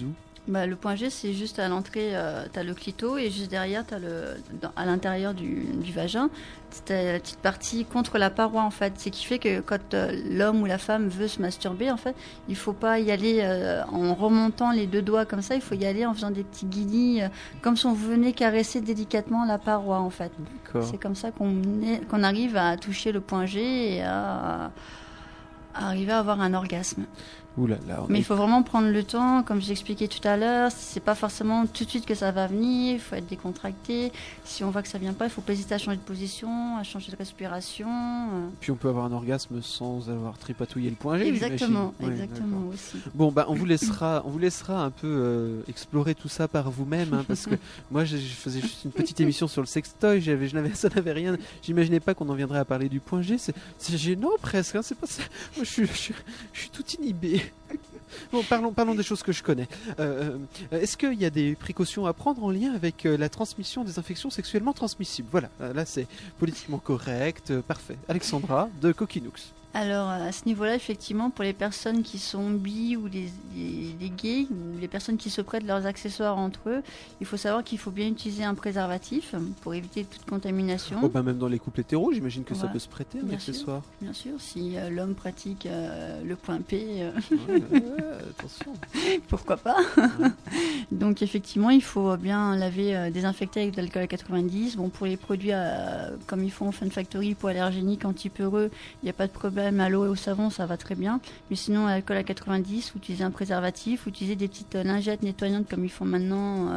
Bah, le point G, c'est juste à l'entrée, tu as le clito et juste derrière, à l'intérieur du vagin, tu as la petite partie contre la paroi en fait. C'est qui fait que quand l'homme ou la femme veut se masturber, en fait, il faut pas y aller en remontant les deux doigts comme ça, il faut y aller en faisant des petits guillis, comme si on venait caresser délicatement la paroi en fait.
D'accord.
C'est comme ça qu'on arrive à toucher le point G et à arriver à avoir un orgasme.
Ouh là là,
Mais il faut vraiment prendre le temps, comme j'expliquais tout à l'heure, c'est pas forcément tout de suite que ça va venir, il faut être décontracté. Si on voit que ça vient pas, il faut pas hésiter à changer de position, à changer de respiration.
Puis on peut avoir un orgasme sans avoir tripatouillé le point G.
Exactement,
j'imagine. Ouais,
exactement
d'accord.
aussi.
Bon, bah, on vous laissera un peu explorer tout ça par vous-même, hein, parce que moi, je faisais juste une petite émission sur le sextoy, ça n'avait rien. J'imaginais pas qu'on en viendrait à parler du point G. C'est gênant presque. Hein, c'est pas ça. Moi, je suis tout inhibé. Bon, parlons des choses que je connais. Est-ce qu'il y a des précautions à prendre en lien avec la transmission des infections sexuellement transmissibles? Voilà, là c'est politiquement correct, parfait. Alexandra de Coquinux.
Alors à ce niveau-là, effectivement, pour les personnes qui sont bi ou les gays ou les personnes qui se prêtent leurs accessoires entre eux, il faut savoir qu'il faut bien utiliser un préservatif pour éviter toute contamination.
Oh, bah, même dans les couples hétéros, j'imagine que ça
Voilà.
peut se prêter un
Bien
accessoire.
Bien sûr, si l'homme pratique le point P,
Ouais, attention.
pourquoi pas. Donc effectivement, il faut bien laver, désinfecter avec de l'alcool à 90. Bon, pour les produits comme ils font au Fun Factory, hypoallergéniques, antipeureux, il n'y a pas de problème. À l'eau et au savon, ça va très bien. Mais sinon, à l'alcool à 90, ou utiliser un préservatif, ou utiliser des petites lingettes nettoyantes comme ils font maintenant.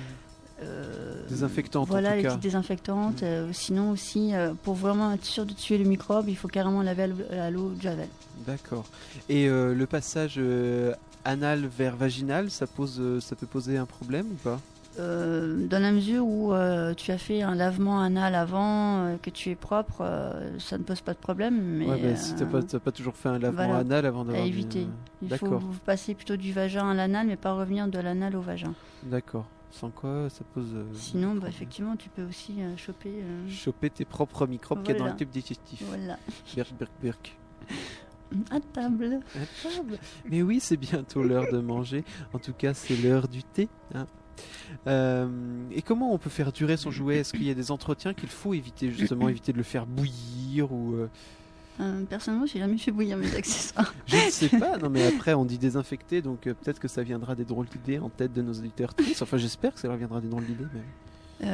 Désinfectantes,
voilà,
en tout
les
cas.
petites désinfectantes. Sinon aussi, pour vraiment être sûr de tuer le microbe, il faut carrément laver à l'eau de Javel.
D'accord. Et le passage anal vers vaginal, ça peut poser un problème ou pas?
Dans la mesure où tu as fait un lavement anal avant, que tu es propre, ça ne pose pas de problème. Mais
Ouais, bah, si t'as pas toujours fait un lavement
voilà,
anal avant
à
d'avoir
éviter. Il faut
D'accord.
passer plutôt du vagin à l'anal, mais pas revenir de l'anal au vagin.
D'accord. Sans quoi, ça pose...
Sinon,
problème.
effectivement, tu peux aussi choper...
Choper tes propres microbes qu'il y a dans
Voilà.
le tube digestif.
Voilà.
Berk, berk, berk.
À table.
À table. Mais oui, c'est bientôt l'heure de manger. En tout cas, c'est l'heure du thé. Hein. Et comment on peut faire durer son jouet? Est-ce qu'il y a des entretiens qu'il faut éviter, justement, éviter de le faire bouillir ou
Personnellement, j'ai jamais fait bouillir mes accessoires.
Je ne sais pas. Non, mais après, on dit désinfecter, donc peut-être que ça viendra des drôles d'idées en tête de nos auditeurs tristes. Enfin, j'espère que ça leur viendra des drôles d'idées. Mais...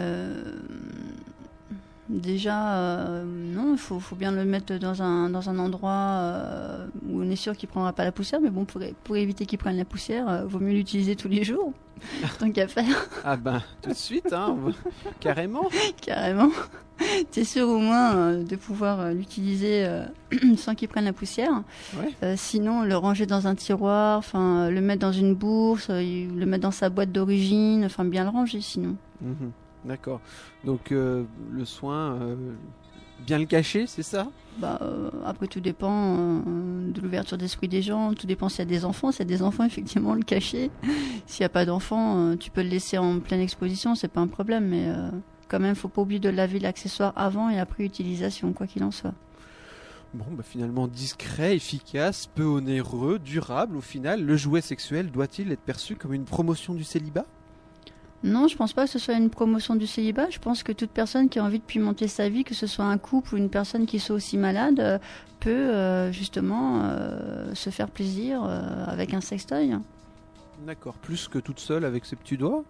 Déjà, non, il faut bien le mettre dans un endroit où on est sûr qu'il ne prendra pas la poussière. Mais bon, pour éviter qu'il prenne la poussière, vaut mieux l'utiliser tous les jours. Tant qu'à faire.
Ah ben, tout de suite, hein, carrément.
Carrément. Tu es sûr au moins de pouvoir l'utiliser sans qu'il prenne la poussière.
Ouais.
Sinon, le ranger dans un tiroir, le mettre dans une bourse, le mettre dans sa boîte d'origine, bien le ranger sinon.
Mhm. D'accord. Donc le soin, bien le cacher, c'est ça?
Après, tout dépend de l'ouverture d'esprit des gens. Tout dépend s'il y a des enfants. S'il y a des enfants, effectivement, le cacher. S'il n'y a pas d'enfants, tu peux le laisser en pleine exposition, c'est pas un problème. Mais quand même, faut pas oublier de laver l'accessoire avant et après utilisation, quoi qu'il en soit.
Bon, finalement discret, efficace, peu onéreux, durable. Au final, le jouet sexuel doit-il être perçu comme une promotion du célibat?
Non, je pense pas que ce soit une promotion du célibat. Je pense que toute personne qui a envie de pimenter sa vie, que ce soit un couple ou une personne qui soit aussi malade, peut justement se faire plaisir avec un sextoy.
D'accord. Plus que toute seule avec ses petits doigts?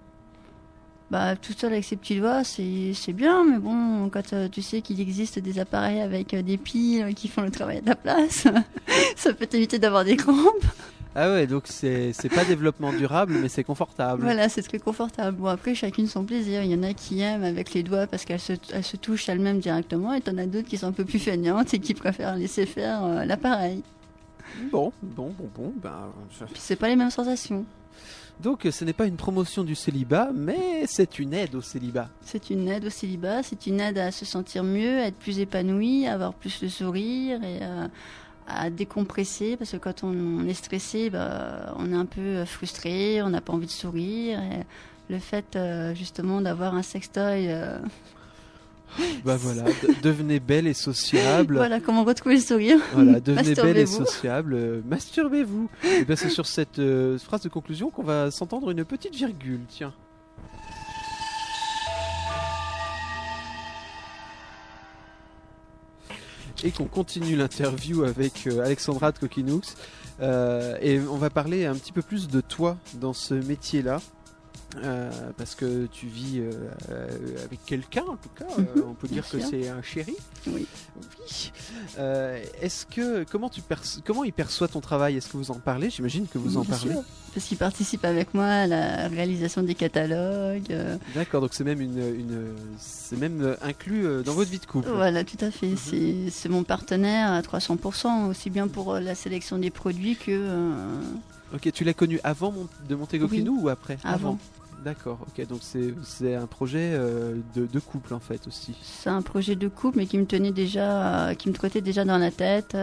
Toute seule avec ses petits doigts, c'est bien, mais bon, quand tu sais qu'il existe des appareils avec des piles qui font le travail à ta place, ça peut t'éviter d'avoir des crampes.
Ah ouais, donc c'est pas développement durable, mais c'est confortable.
Voilà, c'est très confortable. Bon, après, chacune son plaisir. Il y en a qui aiment avec les doigts parce qu'elles se touchent elles-mêmes directement, et t'en as d'autres qui sont un peu plus feignantes et qui préfèrent laisser faire l'appareil.
Bon.
Puis c'est pas les mêmes sensations.
Donc ce n'est pas une promotion du célibat, mais c'est une aide au célibat.
C'est une aide au célibat, c'est une aide à se sentir mieux, à être plus épanoui, à avoir plus de sourire et à décompresser, parce que quand on est stressé, on est un peu frustré, on n'a pas envie de sourire. Et le fait justement d'avoir un sextoy
Bah voilà, devenez belle et sociable.
Voilà comment retrouver le sourire.
Voilà, devenez belle et
Masturbez-vous.
sociable. Masturbez-vous. Et bien c'est sur cette phrase de conclusion qu'on va s'entendre une petite virgule. Tiens. Et qu'on continue l'interview avec Alexandra de Coquinux. Et on va parler un petit peu plus de toi dans ce métier-là. Parce que tu vis avec quelqu'un, en tout cas, on peut dire que
sûr.
c'est un chéri.
Oui.
Oui. Est-ce que comment il perçoit ton travail? Est-ce que vous en parlez? J'imagine que vous en
Bien
parlez.
sûr. Parce qu'il participe avec moi à la réalisation des catalogues.
D'accord, donc c'est même c'est même inclus dans votre vie de couple.
Voilà, tout à fait. C'est mon partenaire à 300%, aussi bien pour la sélection des produits que
Ok, tu l'as connu avant de monter Coquinou ou après?
avant.
D'accord, ok, donc c'est un projet de couple en fait aussi.
C'est un projet de couple, mais qui me trottait déjà dans la tête.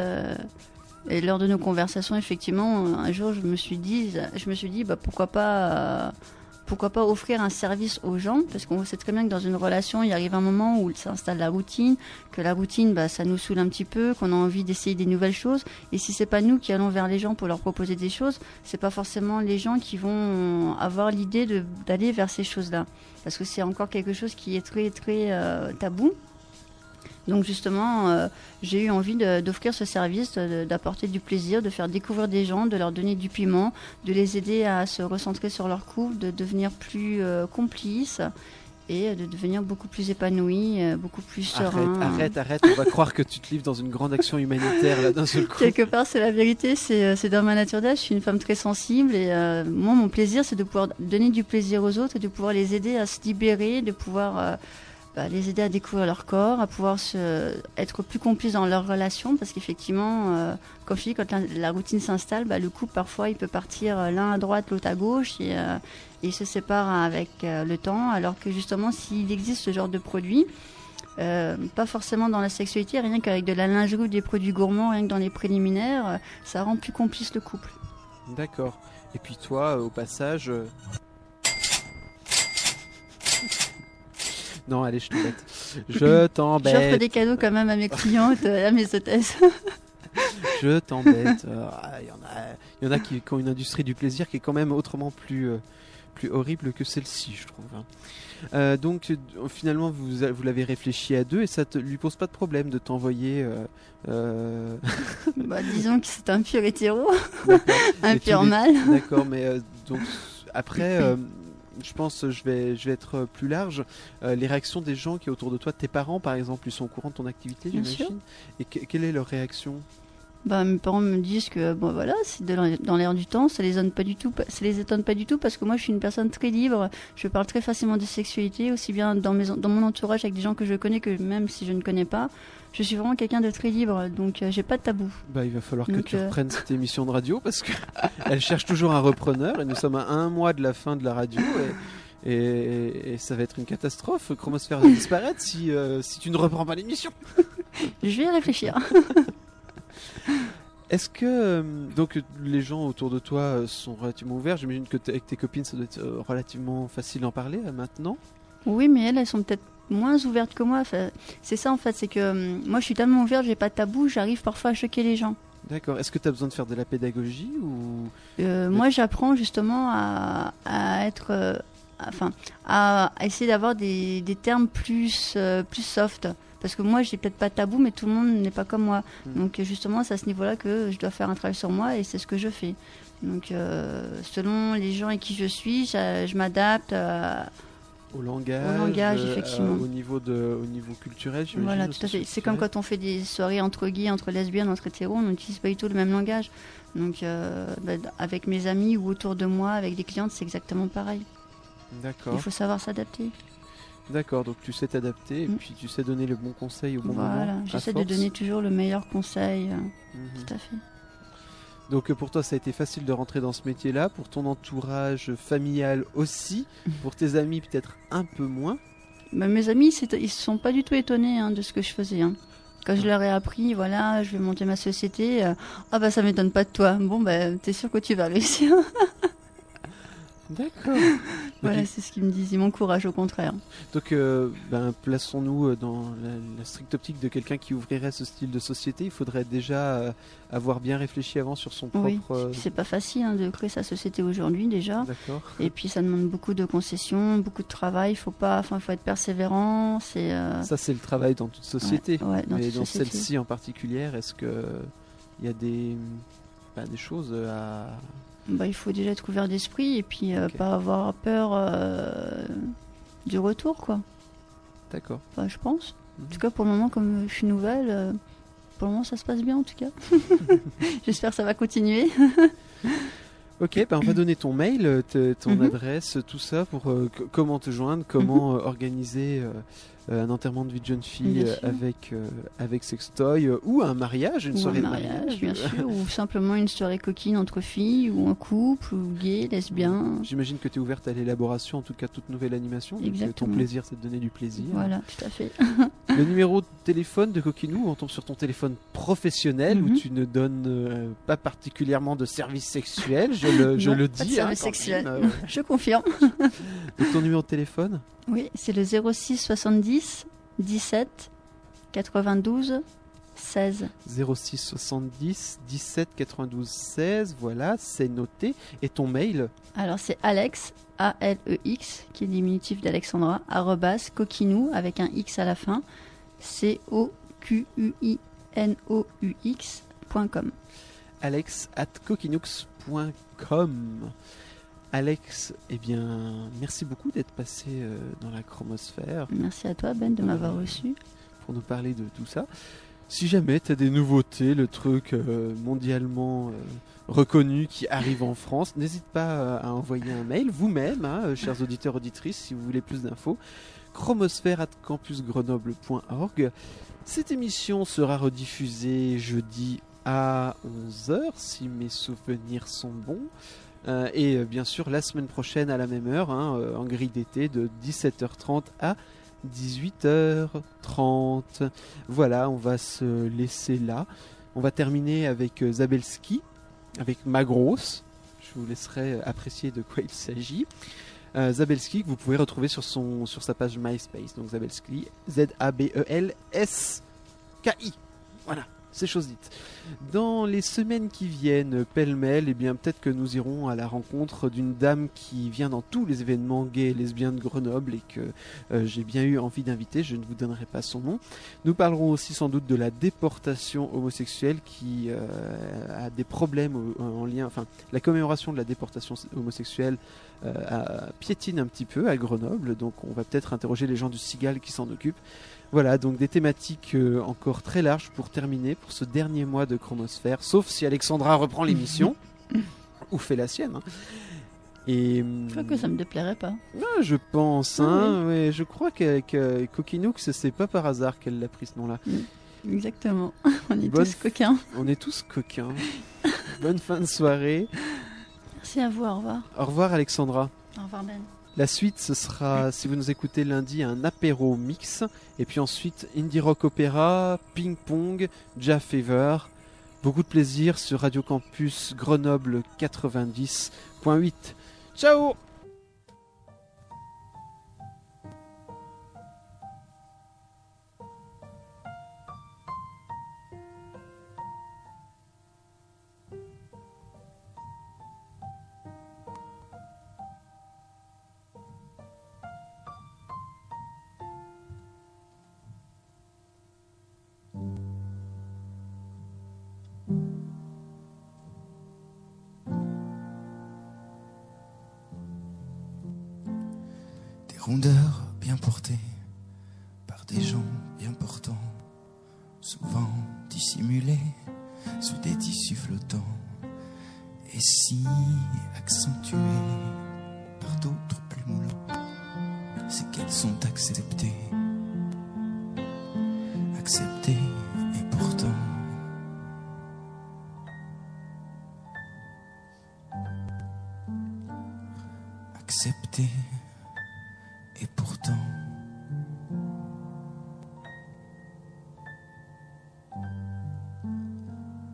Et lors de nos conversations, effectivement, un jour, je me suis dit, bah, pourquoi pas offrir un service aux gens, parce qu'on sait très bien que dans une relation, il arrive un moment où s'installe la routine, que la routine, bah, ça nous saoule un petit peu, qu'on a envie d'essayer des nouvelles choses. Et si c'est pas nous qui allons vers les gens pour leur proposer des choses, c'est pas forcément les gens qui vont avoir l'idée d'aller vers ces choses-là, parce que c'est encore quelque chose qui est très très tabou. Donc justement, j'ai eu envie d'offrir ce service, d'apporter du plaisir, de faire découvrir des gens, de leur donner du piment, de les aider à se recentrer sur leur couple, de devenir plus complices et de devenir beaucoup plus épanouis, beaucoup plus sereins.
Arrête, on va croire que tu te livres dans une grande action humanitaire là d'un seul coup.
Quelque part, c'est la vérité, c'est dans ma nature d'être. Je suis une femme très sensible et moi, mon plaisir, c'est de pouvoir donner du plaisir aux autres et de pouvoir les aider à se libérer, de pouvoir... les aider à découvrir leur corps, à pouvoir être plus complices dans leur relation, parce qu'effectivement, comme je dis, quand la routine s'installe, le couple parfois il peut partir l'un à droite, l'autre à gauche, et il se sépare avec le temps, alors que justement s'il existe ce genre de produit, pas forcément dans la sexualité, rien qu'avec de la lingerie ou des produits gourmands, rien que dans les préliminaires, ça rend plus complice le couple.
D'accord. Et puis toi, au passage... Non, allez, je t'embête. Je t'embête.
J'offre des cadeaux quand même à mes clientes, à mes hôtesses.
Je t'embête. Il y en a qui ont une industrie du plaisir qui est quand même autrement plus horrible que celle-ci, je trouve. Donc, finalement, vous l'avez réfléchi à deux et ça lui pose pas de problème de t'envoyer...
Disons que c'est un pur hétéro,
D'accord.
un
Et tu
pur
les-
mâle.
D'accord, mais donc après, je pense, je vais être plus large. Les réactions des gens qui est autour de toi, tes parents par exemple, ils sont au courant de ton activité,
Bien
j'imagine. Et quelle est leur réaction?
Mes parents me disent que c'est dans l'air du temps, ça les étonne pas du tout parce que moi je suis une personne très libre, je parle très facilement de sexualité, aussi bien dans mon entourage avec des gens que je connais que même si je ne connais pas. Je suis vraiment quelqu'un de très libre, donc j'ai pas de tabou.
Il va falloir que
Donc,
tu reprennes cette émission de radio parce que elle cherche toujours un repreneur et nous sommes à 1 mois de la fin de la radio et ça va être une catastrophe. Chromosphère va disparaître si tu ne reprends pas l'émission.
Je vais y réfléchir.
Est-ce que donc les gens autour de toi sont relativement ouverts? J'imagine que avec tes copines ça doit être relativement facile d'en parler maintenant.
Oui, mais elles sont peut-être moins ouvertes que moi. Enfin, c'est ça en fait, c'est que moi je suis tellement ouverte, j'ai pas de tabou, j'arrive parfois à choquer les gens.
D'accord. Est-ce que tu as besoin de faire de la pédagogie ou
Moi j'apprends justement à être, à essayer d'avoir des termes plus soft. Parce que moi, j'ai peut-être pas de tabou, mais tout le monde n'est pas comme moi. Donc justement, c'est à ce niveau-là que je dois faire un travail sur moi et c'est ce que je fais. Donc selon les gens avec qui je suis, je m'adapte
au langage,
effectivement.
au niveau culturel, j'imagine.
Voilà,
aussi
tout à fait. C'est
culturel.
comme quand on fait des soirées entre gays, entre lesbiennes, entre hétéros, on n'utilise pas du tout le même langage. Donc avec mes amis ou autour de moi, avec des clientes, c'est exactement pareil.
D'accord.
Il faut savoir s'adapter.
D'accord, donc tu sais t'adapter et puis tu sais donner le bon conseil au bon moment.
Voilà,
à
j'essaie de
force.
donner toujours le meilleur conseil.
Mhm.
Tout à fait.
Donc pour toi ça a été facile de rentrer dans ce métier-là, pour ton entourage familial aussi, pour tes amis peut-être un peu moins.
Mes amis, ils se sont pas du tout étonnés de ce que je faisais. Quand je leur ai appris, voilà, je vais monter ma société, ça m'étonne pas de toi. Bon, t'es sûr que tu vas réussir.
D'accord.
Voilà,
Ok.
c'est ce qu'ils me disent. Ils m'encouragent au contraire.
Donc, plaçons-nous dans la stricte optique de quelqu'un qui ouvrirait ce style de société. Il faudrait déjà avoir bien réfléchi avant sur son
Oui,
propre.
c'est pas facile de créer sa société aujourd'hui déjà.
D'accord.
Et puis ça demande beaucoup de concessions, beaucoup de travail. Faut être persévérant.
Ça, c'est le travail dans toute société.
Ouais, dans
Mais
toute
dans
société.
celle-ci en particulier, est-ce que il y a des choses à.
Il faut déjà être ouvert d'esprit et puis
Ok.
pas avoir peur du retour, quoi.
D'accord.
Je pense.
Mhm.
En tout cas, pour le moment, comme je suis nouvelle, pour le moment, ça se passe bien, en tout cas. J'espère que ça va continuer.
Ok, on va donner ton mail, ton
Mhm.
adresse, tout ça pour comment te joindre, comment organiser un enterrement de vie de jeune fille
Bien sûr.
avec sextoy ou un mariage, une
Ou un
soirée de
mariage, bien sûr. Ou simplement une soirée coquine entre filles, ou un couple, ou gay, lesbien.
J'imagine que tu es ouverte à l'élaboration, en tout cas toute nouvelle animation. Donc, ton
Exactement.
plaisir, c'est de donner du plaisir.
Voilà, tout à fait.
Le numéro de téléphone de Coquinou, on tombe sur ton téléphone professionnel où
Mhm.
tu ne donnes pas particulièrement de services sexuels, je
Non,
le
pas de
dis.
service
quand même,
sexuel. Je confirme.
Donc ton numéro de téléphone
Oui, c'est le 06 70 17 92 16.
06 70 17 92 16, voilà, c'est noté. Et ton mail
Alors c'est Alex, A-L-E-X, qui est le diminutif d'Alexandra, @ coquinou, avec un X à la fin, COQUINOUX.com.
alex@coquinux.com. Alex, eh bien, merci beaucoup d'être passé dans la chromosphère
Merci à toi, Ben, de m'avoir reçu.
pour nous parler de tout ça. Si jamais tu as des nouveautés, le truc mondialement reconnu qui arrive en France, n'hésite pas à envoyer un mail vous-même, chers auditeurs, auditrices, si vous voulez plus d'infos. chromosphère@campusgrenoble.org. Cette émission sera rediffusée jeudi à 11h, si mes souvenirs sont bons. Et bien sûr, la semaine prochaine à la même heure, en grille d'été, de 17h30 à 18h30. Voilà, on va se laisser là. On va terminer avec Zabelski, avec Magros. Je vous laisserai apprécier de quoi il s'agit. Zabelski, que vous pouvez retrouver sur sa page MySpace. Donc Zabelski, Z-A-B-E-L-S-K-I. Voilà, c'est chose dite. Dans les semaines qui viennent, pêle-mêle, eh bien peut-être que nous irons à la rencontre d'une dame qui vient dans tous les événements gays et lesbiens de Grenoble et que j'ai bien eu envie d'inviter. Je ne vous donnerai pas son nom. Nous parlerons aussi sans doute de la déportation homosexuelle qui a des problèmes en lien. Enfin, la commémoration de la déportation homosexuelle piétine un petit peu à Grenoble. Donc on va peut-être interroger les gens du Cigale qui s'en occupent. Voilà, donc des thématiques encore très larges pour terminer pour ce dernier mois de Chromosphère, sauf si Alexandra reprend l'émission ou fait la sienne. Et
Je crois que ça me déplairait pas.
je pense, ouais, je crois que Coquinoux, c'est pas par hasard qu'elle l'a pris ce nom-là.
Exactement. On est
Bonne
tous coquins.
On est tous coquins. Bonne fin de soirée.
Merci à vous, au revoir.
Au revoir Alexandra.
Au revoir, Ben.
La suite, ce sera, si vous nous écoutez lundi, un apéro mix. Et puis ensuite, indie rock opéra, ping pong, jazz fever. Beaucoup de plaisir sur Radio Campus Grenoble 90.8. Ciao!
Des rondeurs bien portées par des gens bien portants, souvent dissimulés sous des tissus flottants, et si accentués par d'autres plus moulants, c'est qu'elles sont acceptées, acceptées et pourtant acceptées et pourtant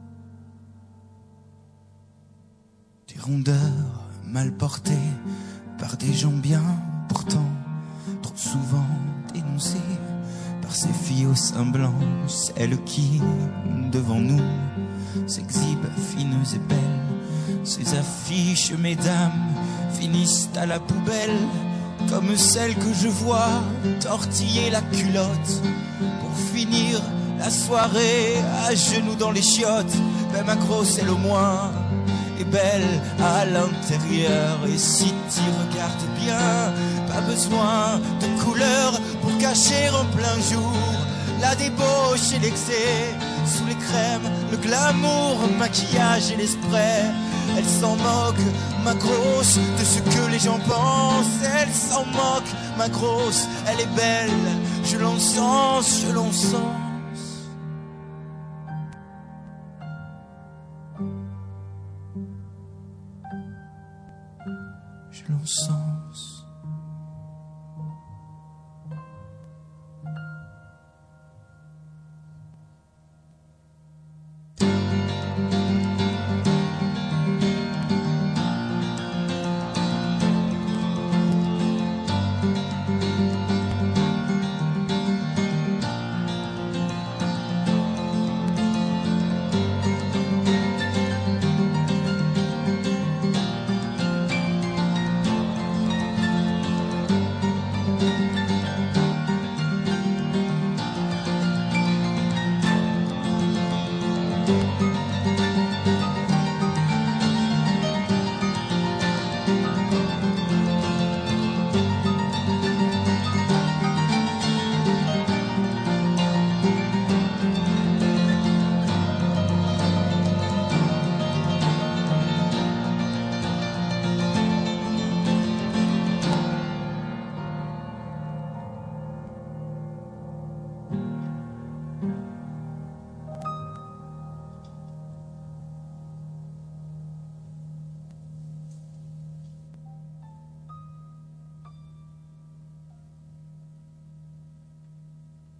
des rondeurs mal portées par des gens bien, pourtant trop souvent dénoncés par ces filles au sein blanc, celles qui, devant nous, s'exhibent fines et belles. Ces affiches, mesdames, finissent à la poubelle, comme celle que je vois tortiller la culotte pour finir la soirée à genoux dans les chiottes. Ben ma grosse, elle au moins est belle à l'intérieur. Et si t'y regardes bien, pas besoin de couleur pour cacher en plein jour la débauche et l'excès. Sous les crèmes, le glamour, le maquillage et les sprays. Elle s'en moque, ma grosse, de ce que les gens pensent. Elle s'en moque, ma grosse, elle est belle. Je l'encense, je l'encense. Je l'encense.